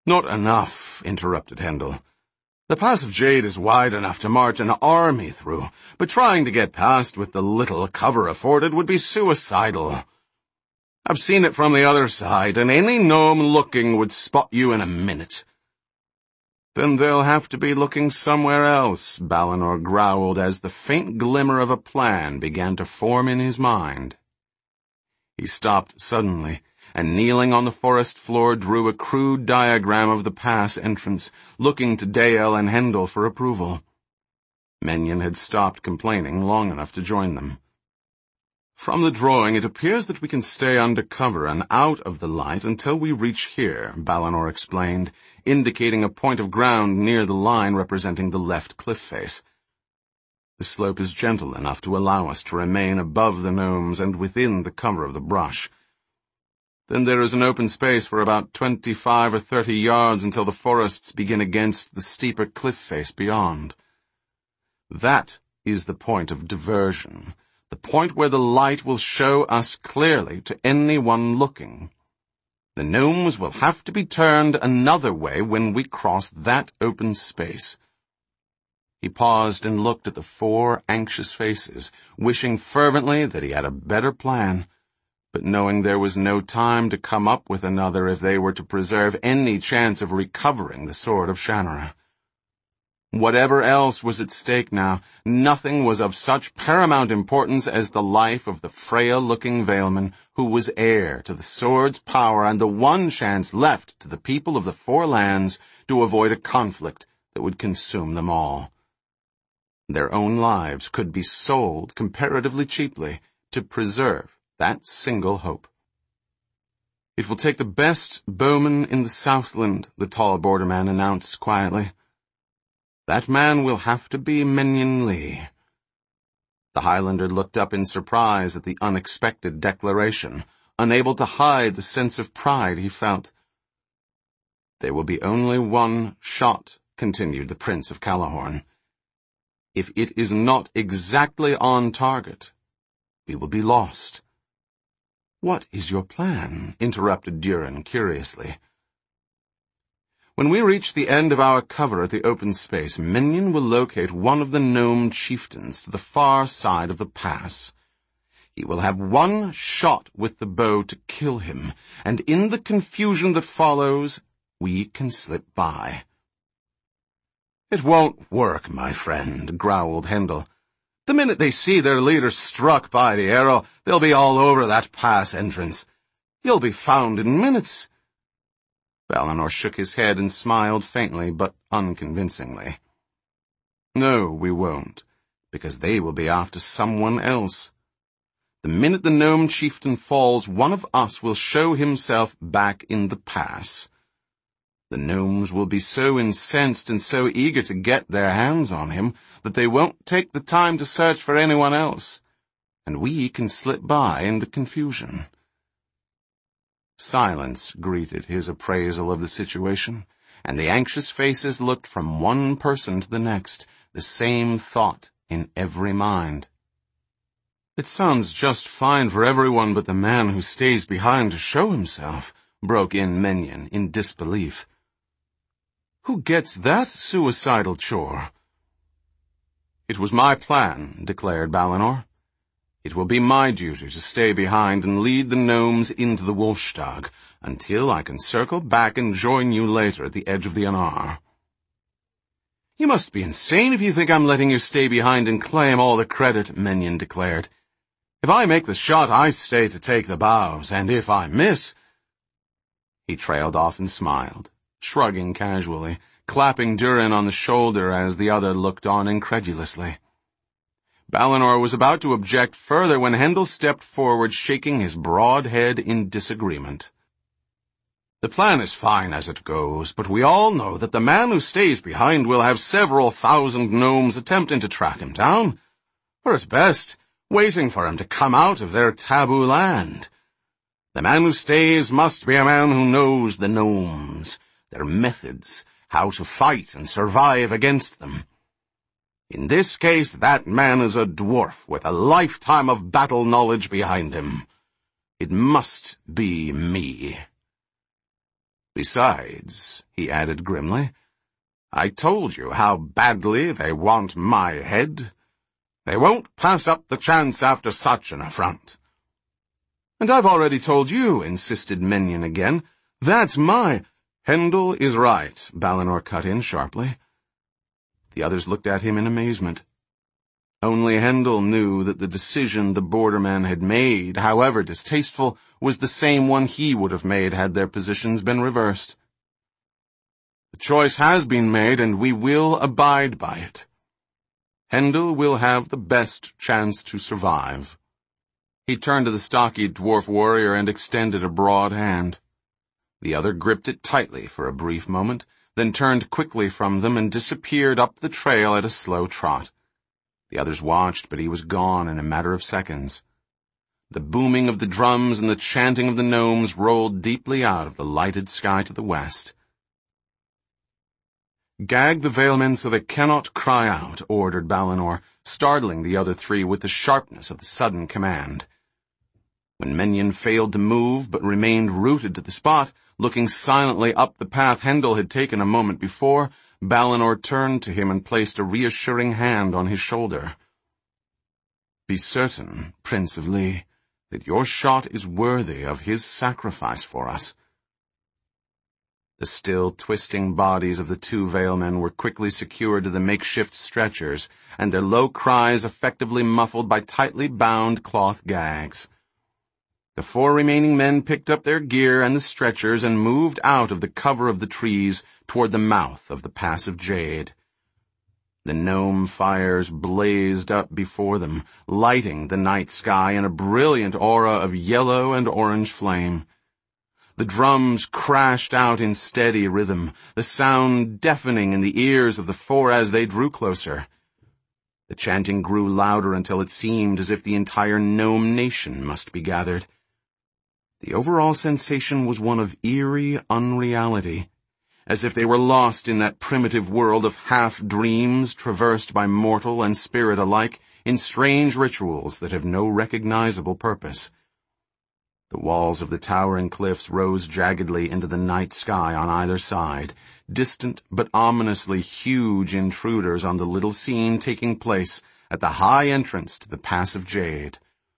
Not enough, interrupted Hendel. The Pass of Jade is wide enough to march an army through, but trying to get past with the little cover afforded would be suicidal. I've seen it from the other side, and any gnome looking would spot you in a minute. Then they'll have to be looking somewhere else, Balinor growled as the faint glimmer of a plan began to form in his mind. He stopped suddenly, and kneeling on the forest floor drew a crude diagram of the pass entrance, looking to Dale and Hendel for approval. Menyon had stopped complaining long enough to join them. From the drawing, it appears that we can stay under cover and out of the light until we reach here, Balinor explained, indicating a point of ground near the line representing the left cliff face. The slope is gentle enough to allow us to remain above the gnomes and within the cover of the brush. Then there is an open space for about twenty-five or thirty yards until the forests begin against the steeper cliff face beyond. That is the point of diversion, the point where the light will show us clearly to anyone looking. The gnomes will have to be turned another way when we cross that open space. He paused and looked at the four anxious faces, wishing fervently that he had a better plan, but knowing there was no time to come up with another if they were to preserve any chance of recovering the sword of Shannara. Whatever else was at stake now, nothing was of such paramount importance as the life of the frail-looking Valeman who was heir to the sword's power and the one chance left to the people of the Four Lands to avoid a conflict that would consume them all. Their own lives could be sold comparatively cheaply to preserve that single hope. It will take the best bowman in the Southland, the tall borderman announced quietly. That man will have to be Menyon Lee. The Highlander looked up in surprise at the unexpected declaration, unable to hide the sense of pride he felt. There will be only one shot, continued the Prince of Callahorn. If it is not exactly on target, we will be lost. What is your plan? Interrupted Durin curiously. When we reach the end of our cover at the open space, Menyon will locate one of the gnome chieftains to the far side of the pass. He will have one shot with the bow to kill him, and in the confusion that follows, we can slip by. It won't work, my friend, growled Hendel. The minute they see their leader struck by the arrow, they'll be all over that pass entrance. You'll be found in minutes. Balinor shook his head and smiled faintly but unconvincingly. No, we won't, because they will be after someone else. The minute the gnome chieftain falls, one of us will show himself back in the pass. The gnomes will be so incensed and so eager to get their hands on him that they won't take the time to search for anyone else, and we can slip by in the confusion. Silence greeted his appraisal of the situation, and the anxious faces looked from one person to the next, the same thought in every mind. It sounds just fine for everyone but the man who stays behind to show himself, broke in Menyon in disbelief. Who gets that suicidal chore? It was my plan, declared Balinor. It will be my duty to stay behind and lead the gnomes into the Wolfstag until I can circle back and join you later at the edge of the Anar. You must be insane if you think I'm letting you stay behind and claim all the credit, Menyon declared. If I make the shot, I stay to take the bows, and if I miss... He trailed off and smiled, shrugging casually, clapping Durin on the shoulder as the other looked on incredulously. Balinor was about to object further when Hendel stepped forward, shaking his broad head in disagreement. The plan is fine as it goes, but we all know that the man who stays behind will have several thousand gnomes attempting to track him down, or at best, waiting for him to come out of their taboo land. The man who stays must be a man who knows the gnomes, their methods, how to fight and survive against them. In this case, that man is a dwarf with a lifetime of battle knowledge behind him. It must be me. Besides, he added grimly, I told you how badly they want my head. They won't pass up the chance after such an affront. And I've already told you, insisted Menyon again. That's my— Hendel is right, Balinor cut in sharply. The others looked at him in amazement. Only Hendel knew that the decision the bordermen had made, however distasteful, was the same one he would have made had their positions been reversed. The choice has been made, and we will abide by it. Hendel will have the best chance to survive. He turned to the stocky dwarf warrior and extended a broad hand. The other gripped it tightly for a brief moment, then turned quickly from them and disappeared up the trail at a slow trot. The others watched, but he was gone in a matter of seconds. The booming of the drums and the chanting of the gnomes rolled deeply out of the lighted sky to the west. Gag the Valemen so they cannot cry out, ordered Balinor, startling the other three with the sharpness of the sudden command. When Menyon failed to move but remained rooted to the spot, looking silently up the path Hendel had taken a moment before, Balinor turned to him and placed a reassuring hand on his shoulder. Be certain, Prince of Lee, that your shot is worthy of his sacrifice for us. The still twisting bodies of the two Valemen were quickly secured to the makeshift stretchers, and their low cries effectively muffled by tightly bound cloth gags. The four remaining men picked up their gear and the stretchers and moved out of the cover of the trees toward the mouth of the Pass of Jade. The gnome fires blazed up before them, lighting the night sky in a brilliant aura of yellow and orange flame. The drums crashed out in steady rhythm, the sound deafening in the ears of the four as they drew closer. The chanting grew louder until it seemed as if the entire gnome nation must be gathered. The overall sensation was one of eerie unreality, as if they were lost in that primitive world of half-dreams traversed by mortal and spirit alike in strange rituals that have no recognizable purpose. The walls of the towering cliffs rose jaggedly into the night sky on either side, distant but ominously huge intruders on the little scene taking place at the high entrance to the Pass of Jade.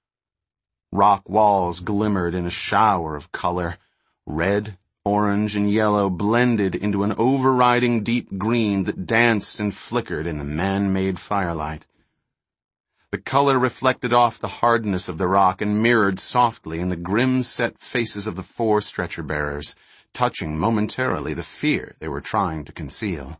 Rock walls glimmered in a shower of color. Red, orange, and yellow blended into an overriding deep green that danced and flickered in the man-made firelight. The color reflected off the hardness of the rock and mirrored softly in the grim-set faces of the four stretcher-bearers, touching momentarily the fear they were trying to conceal.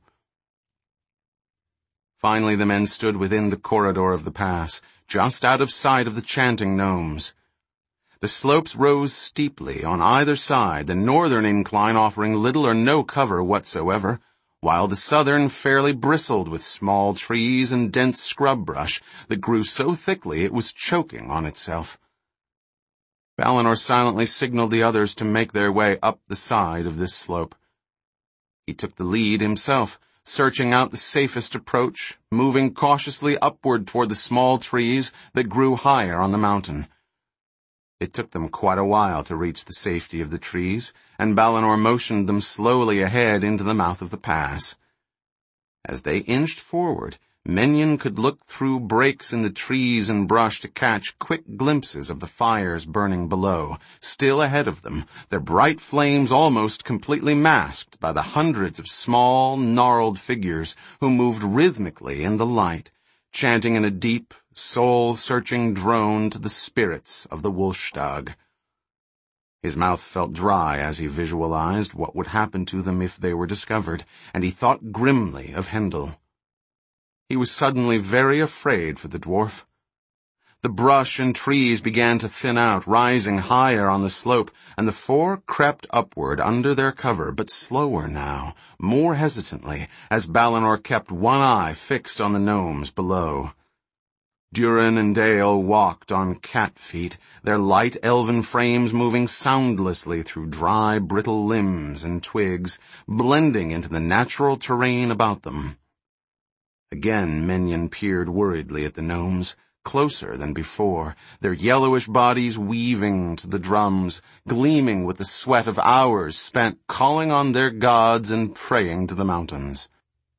Finally, the men stood within the corridor of the pass, just out of sight of the chanting gnomes. The slopes rose steeply on either side, the northern incline offering little or no cover whatsoever, while the southern fairly bristled with small trees and dense scrub brush that grew so thickly it was choking on itself. Balinor silently signaled the others to make their way up the side of this slope. He took the lead himself, searching out the safest approach, moving cautiously upward toward the small trees that grew higher on the mountain. It took them quite a while to reach the safety of the trees, and Balinor motioned them slowly ahead into the mouth of the pass. As they inched forward, Menyon could look through breaks in the trees and brush to catch quick glimpses of the fires burning below, still ahead of them, their bright flames almost completely masked by the hundreds of small, gnarled figures who moved rhythmically in the light, chanting in a deep, soul-searching drone to the spirits of the Wolfstag. His mouth felt dry as he visualized what would happen to them if they were discovered, and he thought grimly of Hendel. He was suddenly very afraid for the dwarf. The brush and trees began to thin out, rising higher on the slope, and the four crept upward under their cover, but slower now, more hesitantly, as Balinor kept one eye fixed on the gnomes below. Durin and Dale walked on cat feet, their light elven frames moving soundlessly through dry, brittle limbs and twigs, blending into the natural terrain about them. Again Menyon peered worriedly at the gnomes, closer than before, their yellowish bodies weaving to the drums, gleaming with the sweat of hours spent calling on their gods and praying to the mountains.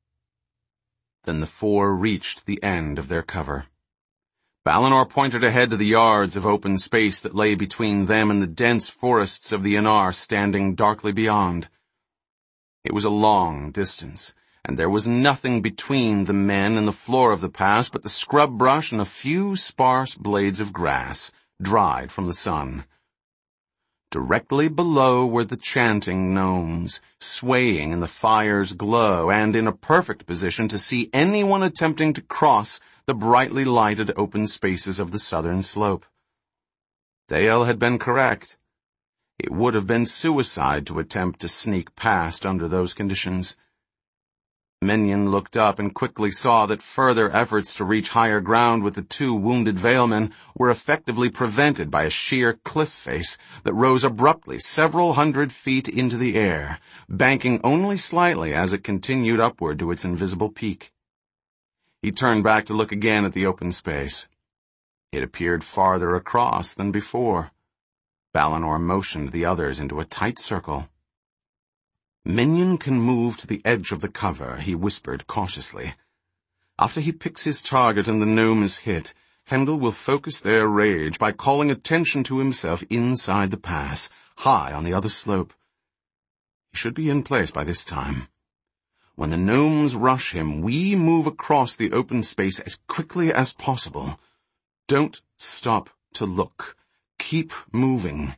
Then the four reached the end of their cover. Balinor pointed ahead to the yards of open space that lay between them and the dense forests of the Anar standing darkly beyond. It was a long distance, and there was nothing between the men and the floor of the pass but the scrub brush and a few sparse blades of grass, dried from the sun. Directly below were the chanting gnomes, swaying in the fire's glow and in a perfect position to see anyone attempting to cross the brightly lighted open spaces of the southern slope. Dale had been correct. It would have been suicide to attempt to sneak past under those conditions. Menyon looked up and quickly saw that further efforts to reach higher ground with the two wounded Valemen were effectively prevented by a sheer cliff face that rose abruptly several hundred feet into the air, banking only slightly as it continued upward to its invisible peak. He turned back to look again at the open space. It appeared farther across than before. Balinor motioned the others into a tight circle. "Menyon can move to the edge of the cover," he whispered cautiously. "After he picks his target and the gnome is hit, Hendel will focus their rage by calling attention to himself inside the pass, high on the other slope. He should be in place by this time. When the gnomes rush him, we move across the open space as quickly as possible. Don't stop to look. Keep moving."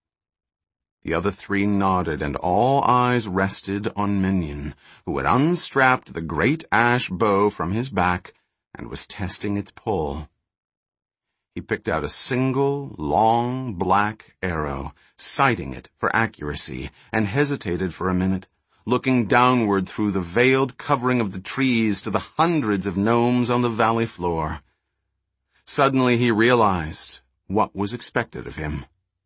The other three nodded, and all eyes rested on Menyon, who had unstrapped the great ash bow from his back and was testing its pull. He picked out a single, long, black arrow, sighting it for accuracy, and hesitated for a minute, looking downward through the veiled covering of the trees to the hundreds of gnomes on the valley floor. Suddenly he realized what was expected of him.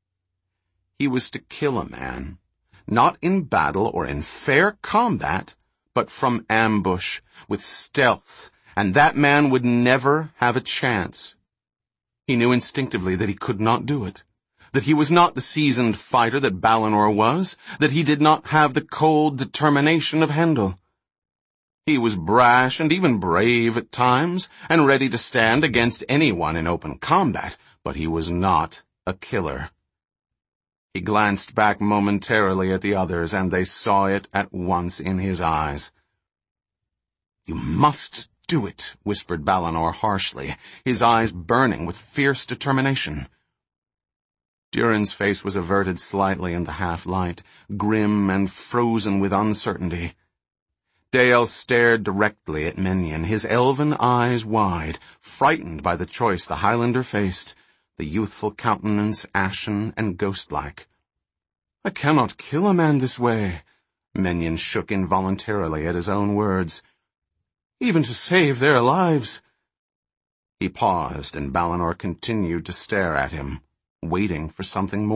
He was to kill a man, not in battle or in fair combat, but from ambush, with stealth, and that man would never have a chance. He knew instinctively that he could not do it, that he was not the seasoned fighter that Balinor was, that he did not have the cold determination of Hendel. He was brash and even brave at times, and ready to stand against anyone in open combat, but he was not a killer. He glanced back momentarily at the others, and they saw it at once in his eyes. "You must do it," whispered Balinor harshly, his eyes burning with fierce determination. Durin's face was averted slightly in the half-light, grim and frozen with uncertainty. Dale stared directly at Menyon, his elven eyes wide, frightened by the choice the Highlander faced, the youthful countenance ashen and ghost-like. "I cannot kill a man this way." Menyon shook involuntarily at his own words. "Even to save their lives." He paused, and Balinor continued to stare at him, waiting for something more.